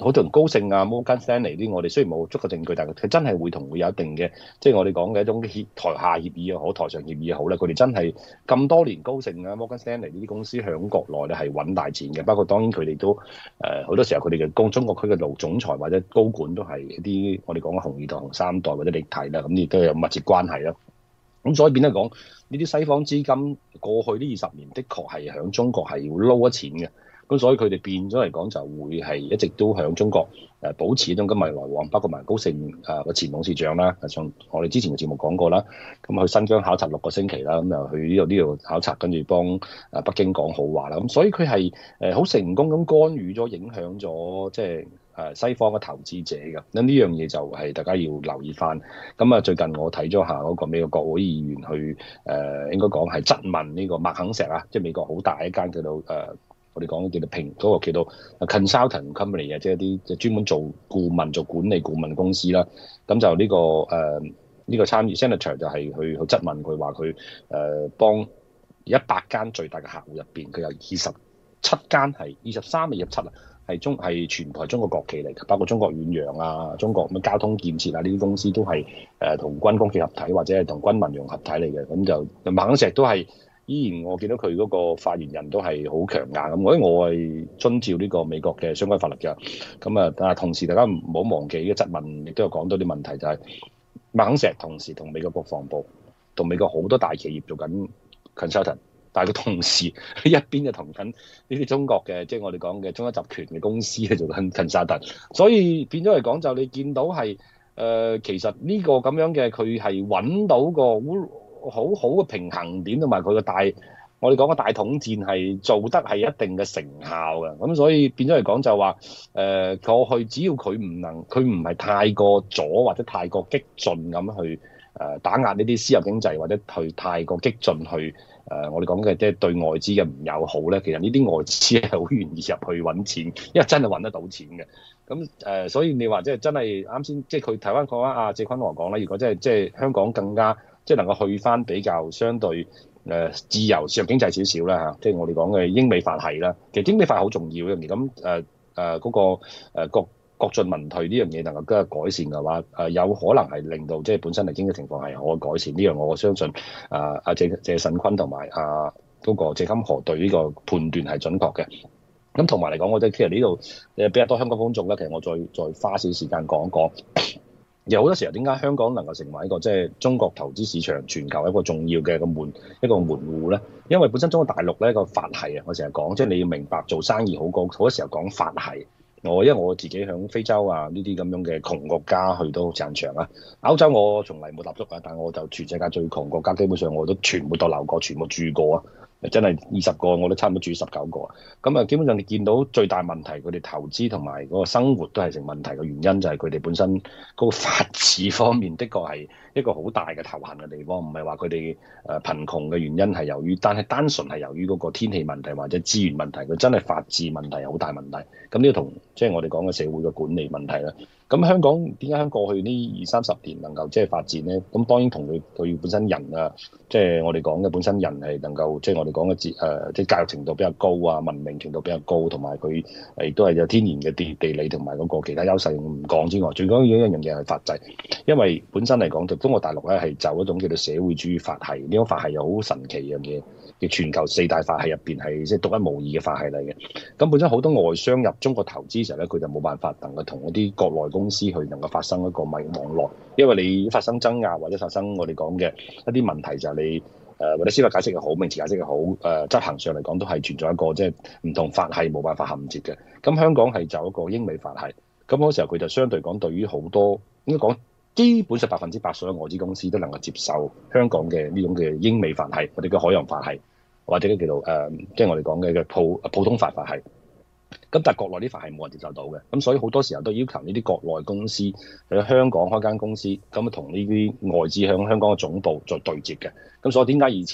好多人高盛啊、摩根士丹利啲，我哋雖然冇足夠證據，但係佢真係會有一定嘅，即係我哋講嘅一種台下協議又好，台上協議又好咧，佢哋真係咁多年高盛啊、摩根士丹利呢啲公司喺國內咧係揾大錢嘅。包括當然佢哋都好多時候佢哋嘅中國區嘅總裁或者高管都係一啲我哋講嘅紅二代、紅三代或者你睇啦，咁亦都有密切關係啦。咁所以變得講呢啲西方資金過去呢20年，的確係喺中國係要撈一錢嘅。咁所以佢哋變咗嚟講，就會係一直都喺中國保持一種緊密來往，包括埋高盛個前董事長啦，上我哋之前嘅節目講過啦。咁去新疆考察6個星期啦，咁又去呢度考察，跟住幫北京講好話啦。咁所以佢係好成功咁干預咗、影響咗即係西方嘅投資者嘅。咁呢樣嘢就係大家要留意翻。咁最近我睇咗下嗰個美國國會議員去應該講係質問呢個麥肯錫啊，即係美國好大一間叫做我哋講叫做嗰個叫做 consultant company 啊，即係一啲專門做顧問、做管理顧問公司啦。咁就呢個參議 senator 就係去質問佢，話佢幫100間最大嘅客戶入邊，佢有27間係23定27啊，係全部係中國國企嚟嘅，包括中國遠洋啊、中國交通建設啊呢啲公司都係同軍工結合體或者係同軍民融合體嚟嘅。咁就麥肯錫都係。依然我見到佢嗰個發言人都係好強硬咁，我係遵照呢個美國嘅相關法律嘅。咁但係同時大家唔好忘記嘅質問，亦都有講到啲問題，就係麥肯錫同時同美國國防部、同美國好多大企業做緊 consultant， 但係佢同時一邊就同緊呢啲中國嘅，即係我哋講嘅中央集權嘅公司去做緊 consultant， 所以變咗嚟講就你見到係其實呢個咁樣嘅佢係揾到個好好嘅平衡點，同埋佢個我哋講嘅大統戰係做得係一定嘅成效嘅。咁所以變咗嚟講就話過去只要佢唔係太過左或者太過激進咁去打壓呢啲私有經濟，或者去太過激進去我哋講嘅即係對外資嘅唔友好咧，其實呢啲外資係好願意入去揾錢，因為真係揾得到錢嘅。咁所以你話即係真係啱先，即係佢台灣講啊，謝坤和講啦，如果即係香港更加即係能夠去翻比較相對自由市場經濟少少啦嚇，即係我哋講嘅英美法系啦。其實英美法系好重要嘅，咁嗰個國進民退呢樣嘢能夠改善嘅話，有可能係令到即係本身嘅經濟情況係可以改善。呢樣我相信謝慎坤同埋嗰個謝金河對呢個判斷係準確嘅。咁同埋嚟講，我覺得其實呢度比較多香港觀眾咧，其實我再花少時間講一講。有好多時候點解香港能夠成為一個即係中國投資市場全球一個重要嘅一個門戶咧？因為本身中國大陸咧個法系啊，我成日講，即係你要明白做生意好多時候講法系。因為我自己響非洲啊呢啲咁樣嘅窮國家去到戰場啊，歐洲我從嚟冇踏足啊，但我就全世界最窮國家基本上我都全部逗留過，全部住過啊。真係20個我都差唔多住19個啊！咁基本上你見到最大問題，佢哋投資同埋嗰個生活都係成問題嘅原因，就係佢哋本身嗰個法治方面，的確係一個好大嘅頭痕嘅地方。唔係話佢哋貧窮嘅原因係由於，但係單純係由於嗰個天氣問題或者資源問題，佢真係法治問題好大問題。咁呢個同即係我哋講嘅社會嘅管理問題啦。咁香港點解喺過去呢20-30年能夠即係發展咧？咁當然同佢本身人啊，即係我哋講嘅本身人係能夠即係我哋講嘅即係教育程度比較高啊，文明程度比較高，同埋佢亦都係有天然嘅地理同埋嗰個其他優勢唔講之外，最緊要一樣嘢係法制。因為本身嚟講，就中國大陸咧係就一種叫做社會主義法系，呢種法系又好神奇嘅嘢。嘅全球4大法系入邊係即係獨一無二嘅法系嚟嘅。咁本身好多外商入中國投資時候咧，佢就冇辦法能夠同一啲國內公司去能夠發生一個網絡，因為你發生爭拗或者發生我哋講嘅一啲問題，就係你或者司法解釋又好，名詞解釋又好，執行上嚟講都係存在一個即係唔同法系冇辦法銜接嘅。咁香港係就一個英美法系，咁嗰時候佢就相對講對於好多應該講基本上100%所有外資公司都能夠接受香港嘅呢種嘅英美法系或者叫海洋法系。或者叫做即係我哋講嘅普通法系，咁但係國內啲法係冇人接受到嘅，咁所以好多時候都要求呢啲國內公司喺香港開間公司，咁同呢啲外資喺香港嘅總部再對接嘅，咁所以點解以前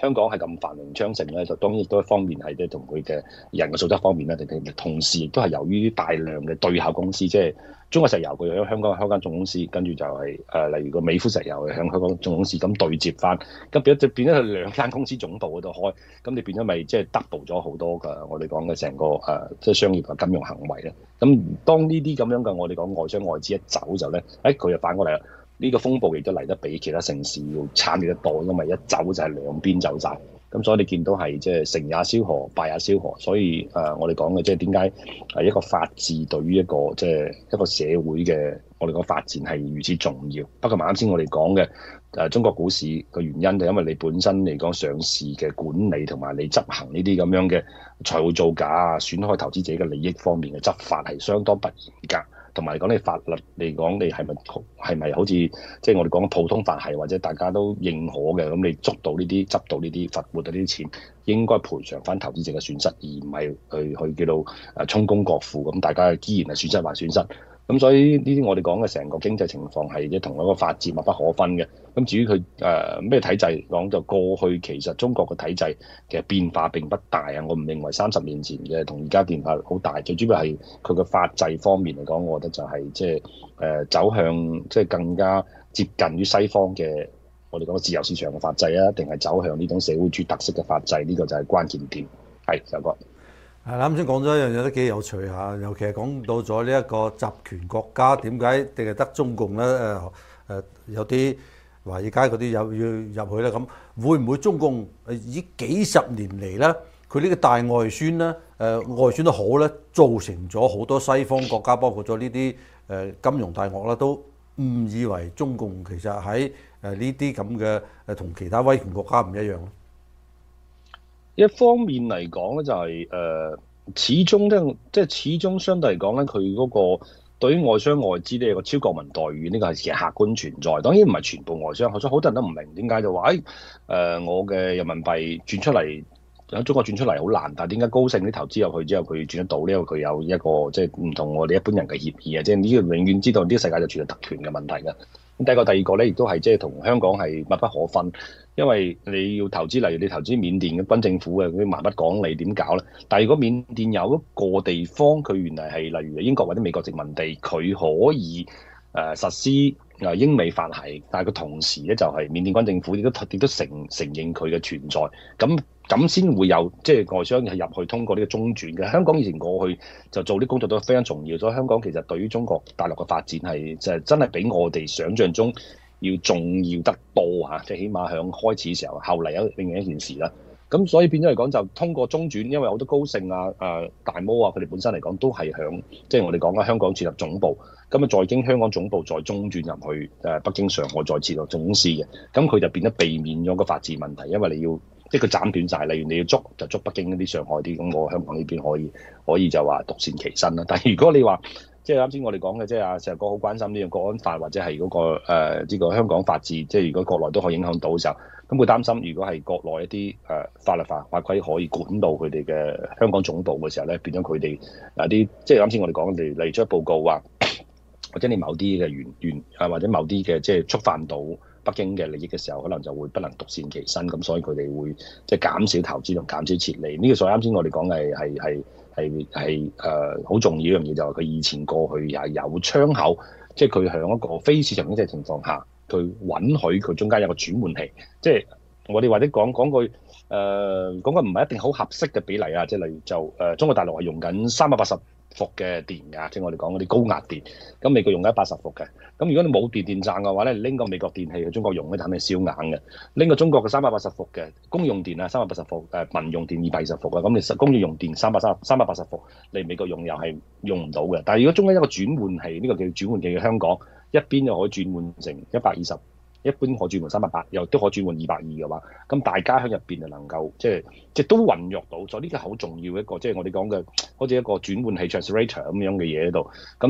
香港係咁繁榮昌盛咧，就當然亦都一方面係即係同佢嘅人嘅素質方面咧，同時亦都係由於大量嘅對口公司，即係中國石油佢喺香港開間總公司，跟住就係、例如個美孚石油向香港總公司咁對接翻，咁變咗佢兩間公司總部嗰度開，咁你變咗咪即係 double 咗好多嘅我哋講嘅成個即係商業嘅金融行為咧。咁當呢啲咁樣嘅我哋講外商外資一走就咧，佢就反過嚟啦。呢個風暴亦都嚟得比其他城市要慘烈得多，因為一走就係兩邊走晒。咁所以你見到係即係成也蕭何，敗也蕭何。所以我哋講嘅即係點解係一個法治對於一個即係一個社會嘅我哋講發展係如此重要。不過啱先我哋講嘅中國股市嘅原因就因為你本身嚟講上市嘅管理同埋你執行呢啲咁樣嘅財務造假啊、損害投資者嘅利益方面嘅執法係相當不嚴格。同埋講你法律嚟講，你係咪好似即係我哋講嘅普通法係或者大家都認可嘅？咁你捉到呢啲、執到呢啲、罰沒到呢啲錢，應該賠償翻投資者嘅損失，而唔係去叫到充公國庫。咁大家依然係損失還損失。咁所以呢啲我哋講嘅成個經濟情況係即同一個法治密不可分嘅。咁至於佢咩體制講，就過去其實中國嘅體制其實變化並不大啊。我唔認為30年前嘅同而家變化好大，最主要係佢嘅法制方面嚟講，我覺得就係即係走向即係更加接近於西方嘅我哋講自由市場嘅法制啊，定係走向呢種社會主義特色嘅法制？呢個就係關鍵點。係，就哥。 係啦，啱先講咗一樣嘢都幾有趣嚇，尤其係講到咗呢一個集權國家點解淨係得中共咧？有啲華爾街嗰啲有要入去咧，咁會唔會中共以幾十年嚟咧，佢呢個大外宣咧，外宣得好咧，造成咗好多西方國家，包括咗呢啲金融大鱷啦，都誤以為中共其實喺呢啲咁嘅同其他威權國家唔一樣咯。 一方面嚟講咧，就係始終始終相對嚟講咧，佢嗰個對於外商外資咧有個超國民待遇，呢個係其實客觀存在。當然唔係全部外商，所以好多人都唔明點解就話我嘅人民幣轉出嚟喺中國轉出嚟好難，但係點解高盛啲投資入去之後佢轉得到呢？因為佢有一個即係唔同我哋一般人嘅協議啊，即係呢個永遠知道呢個世界就存在特權嘅問題嘅。咁第二個咧，亦都係即係同香港係密不可分。因為你要投資，例如你投資緬甸嘅軍政府嘅嗰啲蠻不講理點搞咧？但係如果緬甸有一個地方，佢原來係例如英國或者美國殖民地，佢可以實施英美法系，但係佢同時咧就係緬甸軍政府亦都承認佢嘅存在，咁先會有即係外商係入去通過呢個中轉嘅。香港以前過去就做啲工作都非常重要，所以香港其實對於中國大陸嘅發展係就真係比我哋想象中要重要得多嚇，即係起碼響開始嘅時候，後嚟有另一件事啦。咁所以變咗嚟講，就通過中轉，因為好多高盛啊、大摩啊，佢哋本身嚟講都係響即係我哋講緊香港設立總部，咁啊再經香港總部再中轉入去北京、上海再設立總公司嘅，咁佢就變得避免咗個法治問題，因為你要即係佢斬斷晒，例如你要捉就捉北京嗰啲、上海啲，咁我香港呢邊可以就話獨善其身啦。但係如果你話，即係啱先我哋講嘅，即係阿石哥好關心呢個國安法或者係嗰個呢個香港法治，即係如果國內都可以影響到嘅時候，咁佢擔心如果係國內一啲法律法規可以管到佢哋嘅香港總部嘅時候咧，變咗佢哋啲即係啱先我哋講嘅，例如出報告話，或者你某啲嘅或者某啲嘅即係觸犯到北京嘅利益嘅時候，可能就會不能獨善其身，咁所以佢哋會即係減少投資同減少撤離。呢個所以啱先我哋講嘅係好重要一樣嘢，就係佢以前過去係有窗口，即係佢喺一個非市場經濟情況下，佢允許佢中間有個轉換期。即係我哋或者講句講個唔係一定好合適嘅比例啊，即係例如就中國大陸係用緊380伏嘅電㗎，即係我哋講嗰啲高壓電，咁美國用緊180伏嘅。咁如果你冇電站嘅話咧，拎個美國電器去中國用咧，就肯定燒硬嘅。拎個中國嘅380伏嘅公用電啊，380伏民用電220伏啊，咁你公用電380伏嚟美國用又係用唔到嘅。但係如果中間一個轉換器，呢個叫轉換器嘅香港一邊就可以轉換成120。一般可轉換380，又都可轉換220嘅話，咁大家喺入邊就能夠即係都運用到，所以呢個好重要一個，即係我哋講嘅好似一個轉換器 translator 咁樣嘅嘢喺度。咁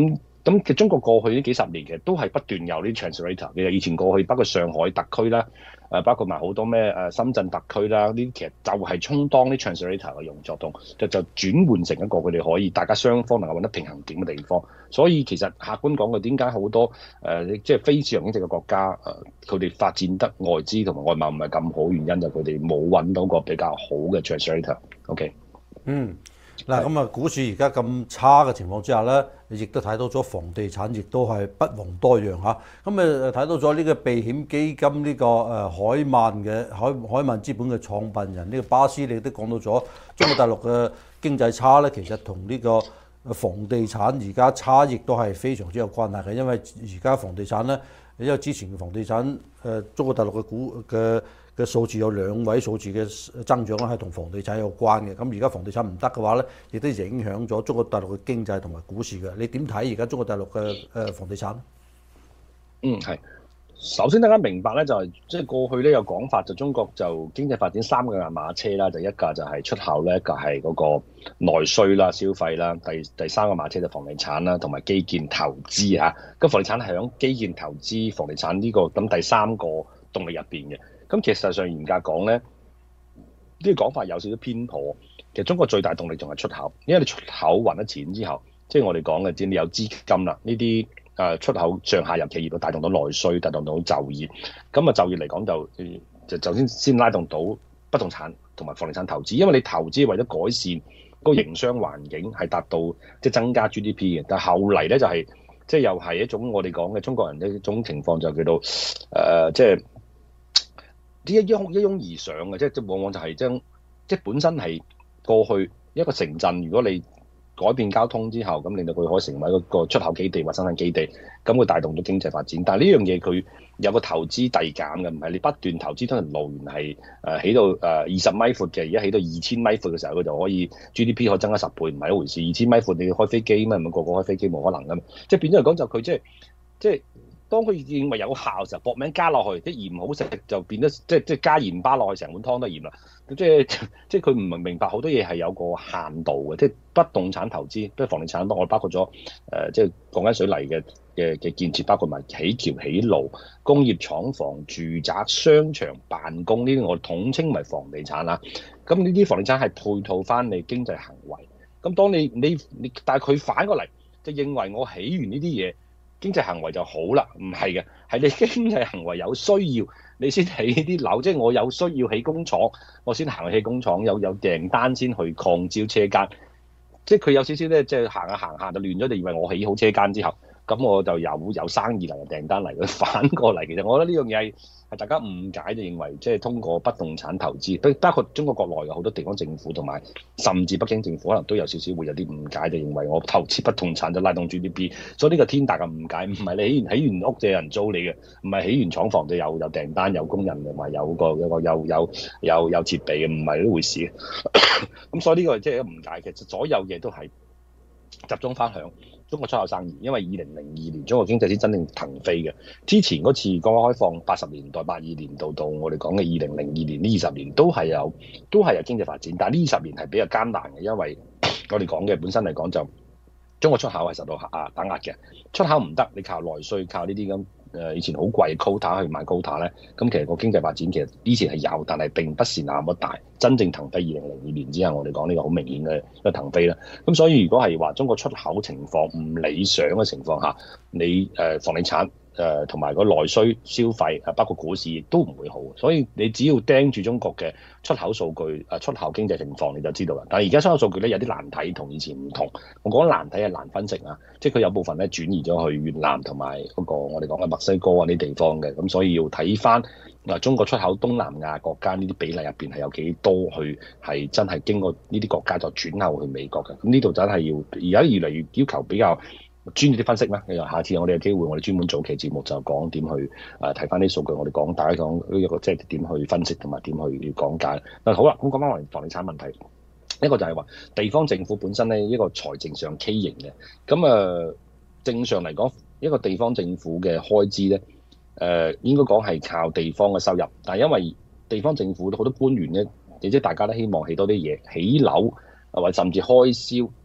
咁其實中國過去呢幾十年其實都係不斷有啲 translator，其實以前過去包括上海特區啦，包括埋好多咩深圳特區啦，呢啲其實就係充當啲 translator 嘅用作用，就轉換成一個佢哋可以大家雙方能夠揾得平衡點嘅地方。所以其實客觀講嘅點解好多即係非市場經濟嘅國家佢哋發展得外資同埋外貿唔係咁好，原因就佢哋冇揾到個比較好嘅 translator。OK。 嗱，咁啊，股市而家咁差嘅情況之下咧，亦都睇到咗房地產亦都係不遑多讓嚇。咁睇到咗呢個避險基金呢個海曼資本嘅創辦人呢個巴斯利都講到咗，中國大陸嘅經濟差咧，其實同呢個房地產而家差亦都係非常之有關係嘅，因為而家房地產咧，因為之前嘅房地產中國大陸嘅數字有2位數字嘅增長咧，係同房地產有關嘅。咁而家房地產唔得嘅話咧，亦都影響咗中國大陸嘅經濟同埋股市嘅。你點睇而家中國大陸嘅房地產？ 係。首先大家明白咧，就係即係過去咧有講法，就中國就經濟發展3架馬車啦，就一架就係出口咧，一架係嗰個內需啦、消費啦，第三個馬車就房地產啦，同埋基建投資嚇。咁房地產係響基建投資、房地產呢個咁第3個動力入邊嘅。咁其實上嚴格講咧，呢個講法有少少偏頗。其實中國最大動力仲係出口，因為你出口揾咗錢之後，即係我哋講嘅，只要你有資金啦，呢啲出口上下游企業都帶動到內需，帶動到就業。咁就業嚟講就先拉動到不動產同埋房地產投資，因為你投資為咗改善嗰個營商環境，係達到即係增加 GDP 嘅。但係後嚟咧就係即係又係一種我哋講嘅中國人嘅一種情況，就叫做即係一擁而上嘅，即係往往就係即係本身係過去一個城鎮，如果你改變交通之後，咁令到佢可以成為一個出口基地或生產基地，咁會帶動到經濟發展。但係呢樣嘢佢有個投資遞減嘅，唔係你不斷投資，可能路源係起到20米闊嘅，而家起到2000米闊嘅時候，佢就可以 GDP 可以增加10倍，唔係一回事。2000米闊你要開飛機咩？唔係個個開飛機冇可能噶嘛。即係變咗嚟講，就佢即係當佢認為有效嘅時候，搏命加落去，啲鹽唔好食就變咗即係加鹽巴落去，成碗湯都係鹽啦。即係佢唔明白好多嘢係有個限度嘅，即係不動產投資，即係房地產，我包括咗即係鋼筋水泥嘅建設，包括埋起橋起路、工業廠房、住宅、商場、辦公呢啲，我統稱為房地產啦。咁呢啲房地產係配套翻你經濟行為。咁當你但係佢反過嚟就認為我起完呢啲嘢，經濟行為就好啦，唔係嘅，係你經濟行為有需要，你先起啲樓，即係我有需要起工廠，我先行去起工廠，有訂單先去擴招車間，即係佢有少少咧，即係行下就亂咗，就以為我起好車間之後，咁我就有生意嚟，有訂單嚟，佢反過嚟，其實我覺得呢樣嘢係大家誤解，就認為即係通過不動產投資，包括中國國內嘅好多地方政府同埋甚至北京政府可能都有少少會有啲誤解，就認為我投資不動產就拉動 GDP，所以呢個天大嘅誤解，唔係你起完屋就有人租你嘅，唔係起完廠房就有訂單、有工人同埋有設備嘅，唔係呢回事嘅。咁所以呢個即係一個誤解嘅，所有嘢都係集中翻響中國出口生意，因為2002年中國經濟先真正騰飛嘅。之前嗰次改革開放80年代、82年到我哋講嘅2002年呢20年都係有經濟發展，但係呢20年係比較艱難嘅，因為我哋講嘅本身嚟講就中國出口係受到打壓嘅，出口唔得，你靠內需，靠呢啲咁以前好貴 quota 去買 quota 咧，咁其實個經濟發展其實以前係有，但係並不是那麼大。真正騰飛2002年之後，我哋講呢個好明顯嘅一個騰飛啦。咁所以如果係話中國出口情況唔理想嘅情況下，你房地產同埋個內需消費包括股市亦都唔會好，所以你只要盯住中國嘅出口數據出口經濟情況你就知道啦。但係而家出口數據咧有啲難睇，同以前唔同。我講難睇係難分析啊，即係佢有部分咧轉移咗去越南同埋嗰個我哋講嘅墨西哥啊啲地方嘅，咁所以要睇翻中國出口東南亞國家呢啲比例入邊係有幾多去係真係經過呢啲國家就轉口去美國嘅。咁呢度真係要而家越嚟越要求比較專業啲分析啦。下次我哋有機會，我哋專門做期節目就講點去睇翻啲數據，我哋講大家講一個即係點去分析同埋點去講解。但好啦，咁講翻房地產問題，一個就係話地方政府本身咧一個財政上畸形嘅。咁正常嚟講，一個地方政府嘅開支咧應該講係靠地方嘅收入，但係因為地方政府好多官員咧，亦即係大家都希望起多啲嘢，起樓或者甚至開銷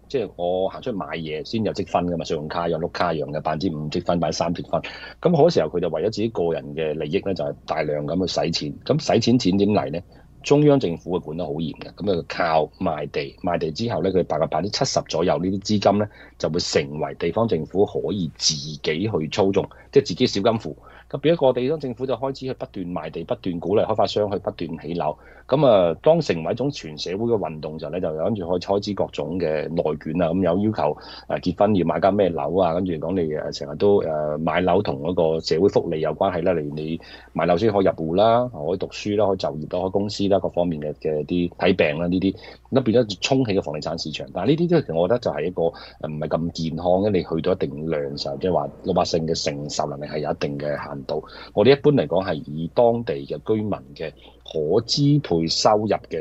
即係我行出去買嘢先有積分㗎嘛，信用卡有碌卡一樣嘅5%積分，3積分。咁好多時候佢就為咗自己個人嘅利益咧，就係大量咁去使錢。咁使錢點嚟咧？中央政府係管得好嚴嘅，咁佢靠賣地，賣地之後咧，佢大概70%左右呢啲資金咧，就會成為地方政府可以自己去操縱，即係自己小金庫。咁變咗個地方政府就開始去不斷賣地，不斷鼓勵開發商去不斷起樓。咁當成為一種全社會嘅運動就咧，就跟住開始各種嘅內卷啊，咁有要求結婚要買間咩樓啊，跟住講你成日都買樓同嗰個社會福利有關係啦，例如你買樓先可以入戶啦，可以讀書啦，可以就業啦，可以公司啦，各方面嘅啲睇病啦呢啲，咁變咗衝起個房地產市場。但係呢啲其實我覺得就係一個唔係咁健康嘅，你去到一定量時候，即係話老百姓嘅承受能力係有一定嘅限度。我哋一般嚟講係以當地嘅居民嘅可支配收入嘅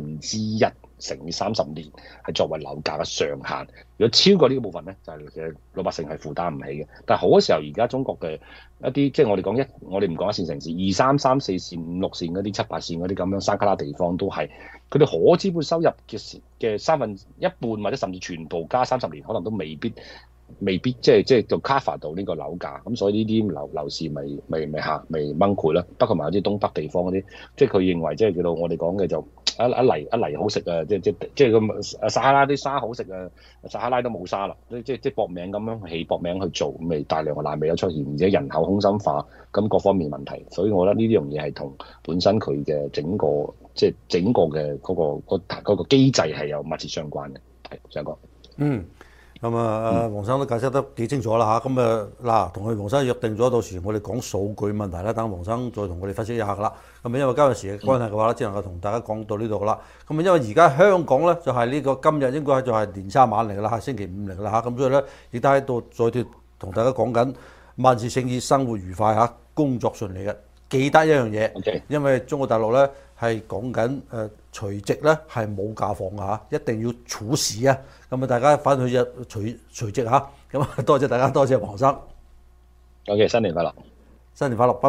1/3乘以30年係作為樓價嘅上限。如果超過呢個部分咧，就係其實老百姓係負擔唔起嘅。但係好多時候，而家中國嘅一啲即係我哋唔講一線城市，2、3、3、4線、5、6線嗰啲、7、8線嗰啲咁樣山卡拉地方都係佢哋可支配收入嘅一半或者甚至全部加30年，可能都未必即係就 cover 到呢個樓價。咁所以呢啲樓市咪掹潰啦。包括埋啲東北地方嗰啲，即係佢認為即係叫到我哋講嘅就一泥好食啊，即係咁撒哈拉啲沙好食啊，撒哈拉都冇沙啦，即搏命咁樣起，搏命去做，咪大量嘅爛尾樓出現，而且人口空心化，咁各方面問題。所以我覺得呢啲樣嘢係同本身佢嘅整個嘅嗰個機制係有密切相關嘅。係想講。 咁黃生都解釋得幾清楚啦嚇，咁嗱同佢黃生約定咗，到時我哋講數據問題啦，等黃生再同我哋分析一下噶啦。咁因為今日時嘅關係嘅話咧，只能夠同大家講到呢度啦。咁因為而家香港咧就係呢個今日應該就係年卅晚嚟噶啦嚇，星期5嚟噶啦嚇，咁所以咧亦都喺度再同大家講緊萬事勝意，生活愉快嚇，工作順利嘅。記得一樣嘢，okay. 因為中國大陸咧係講緊除夕咧係冇假放嘅嚇，一定要處事啊！咁大家返去除夕嚇，咁多謝大家，多謝黃生。 OK， 新年快樂！ 新年快樂！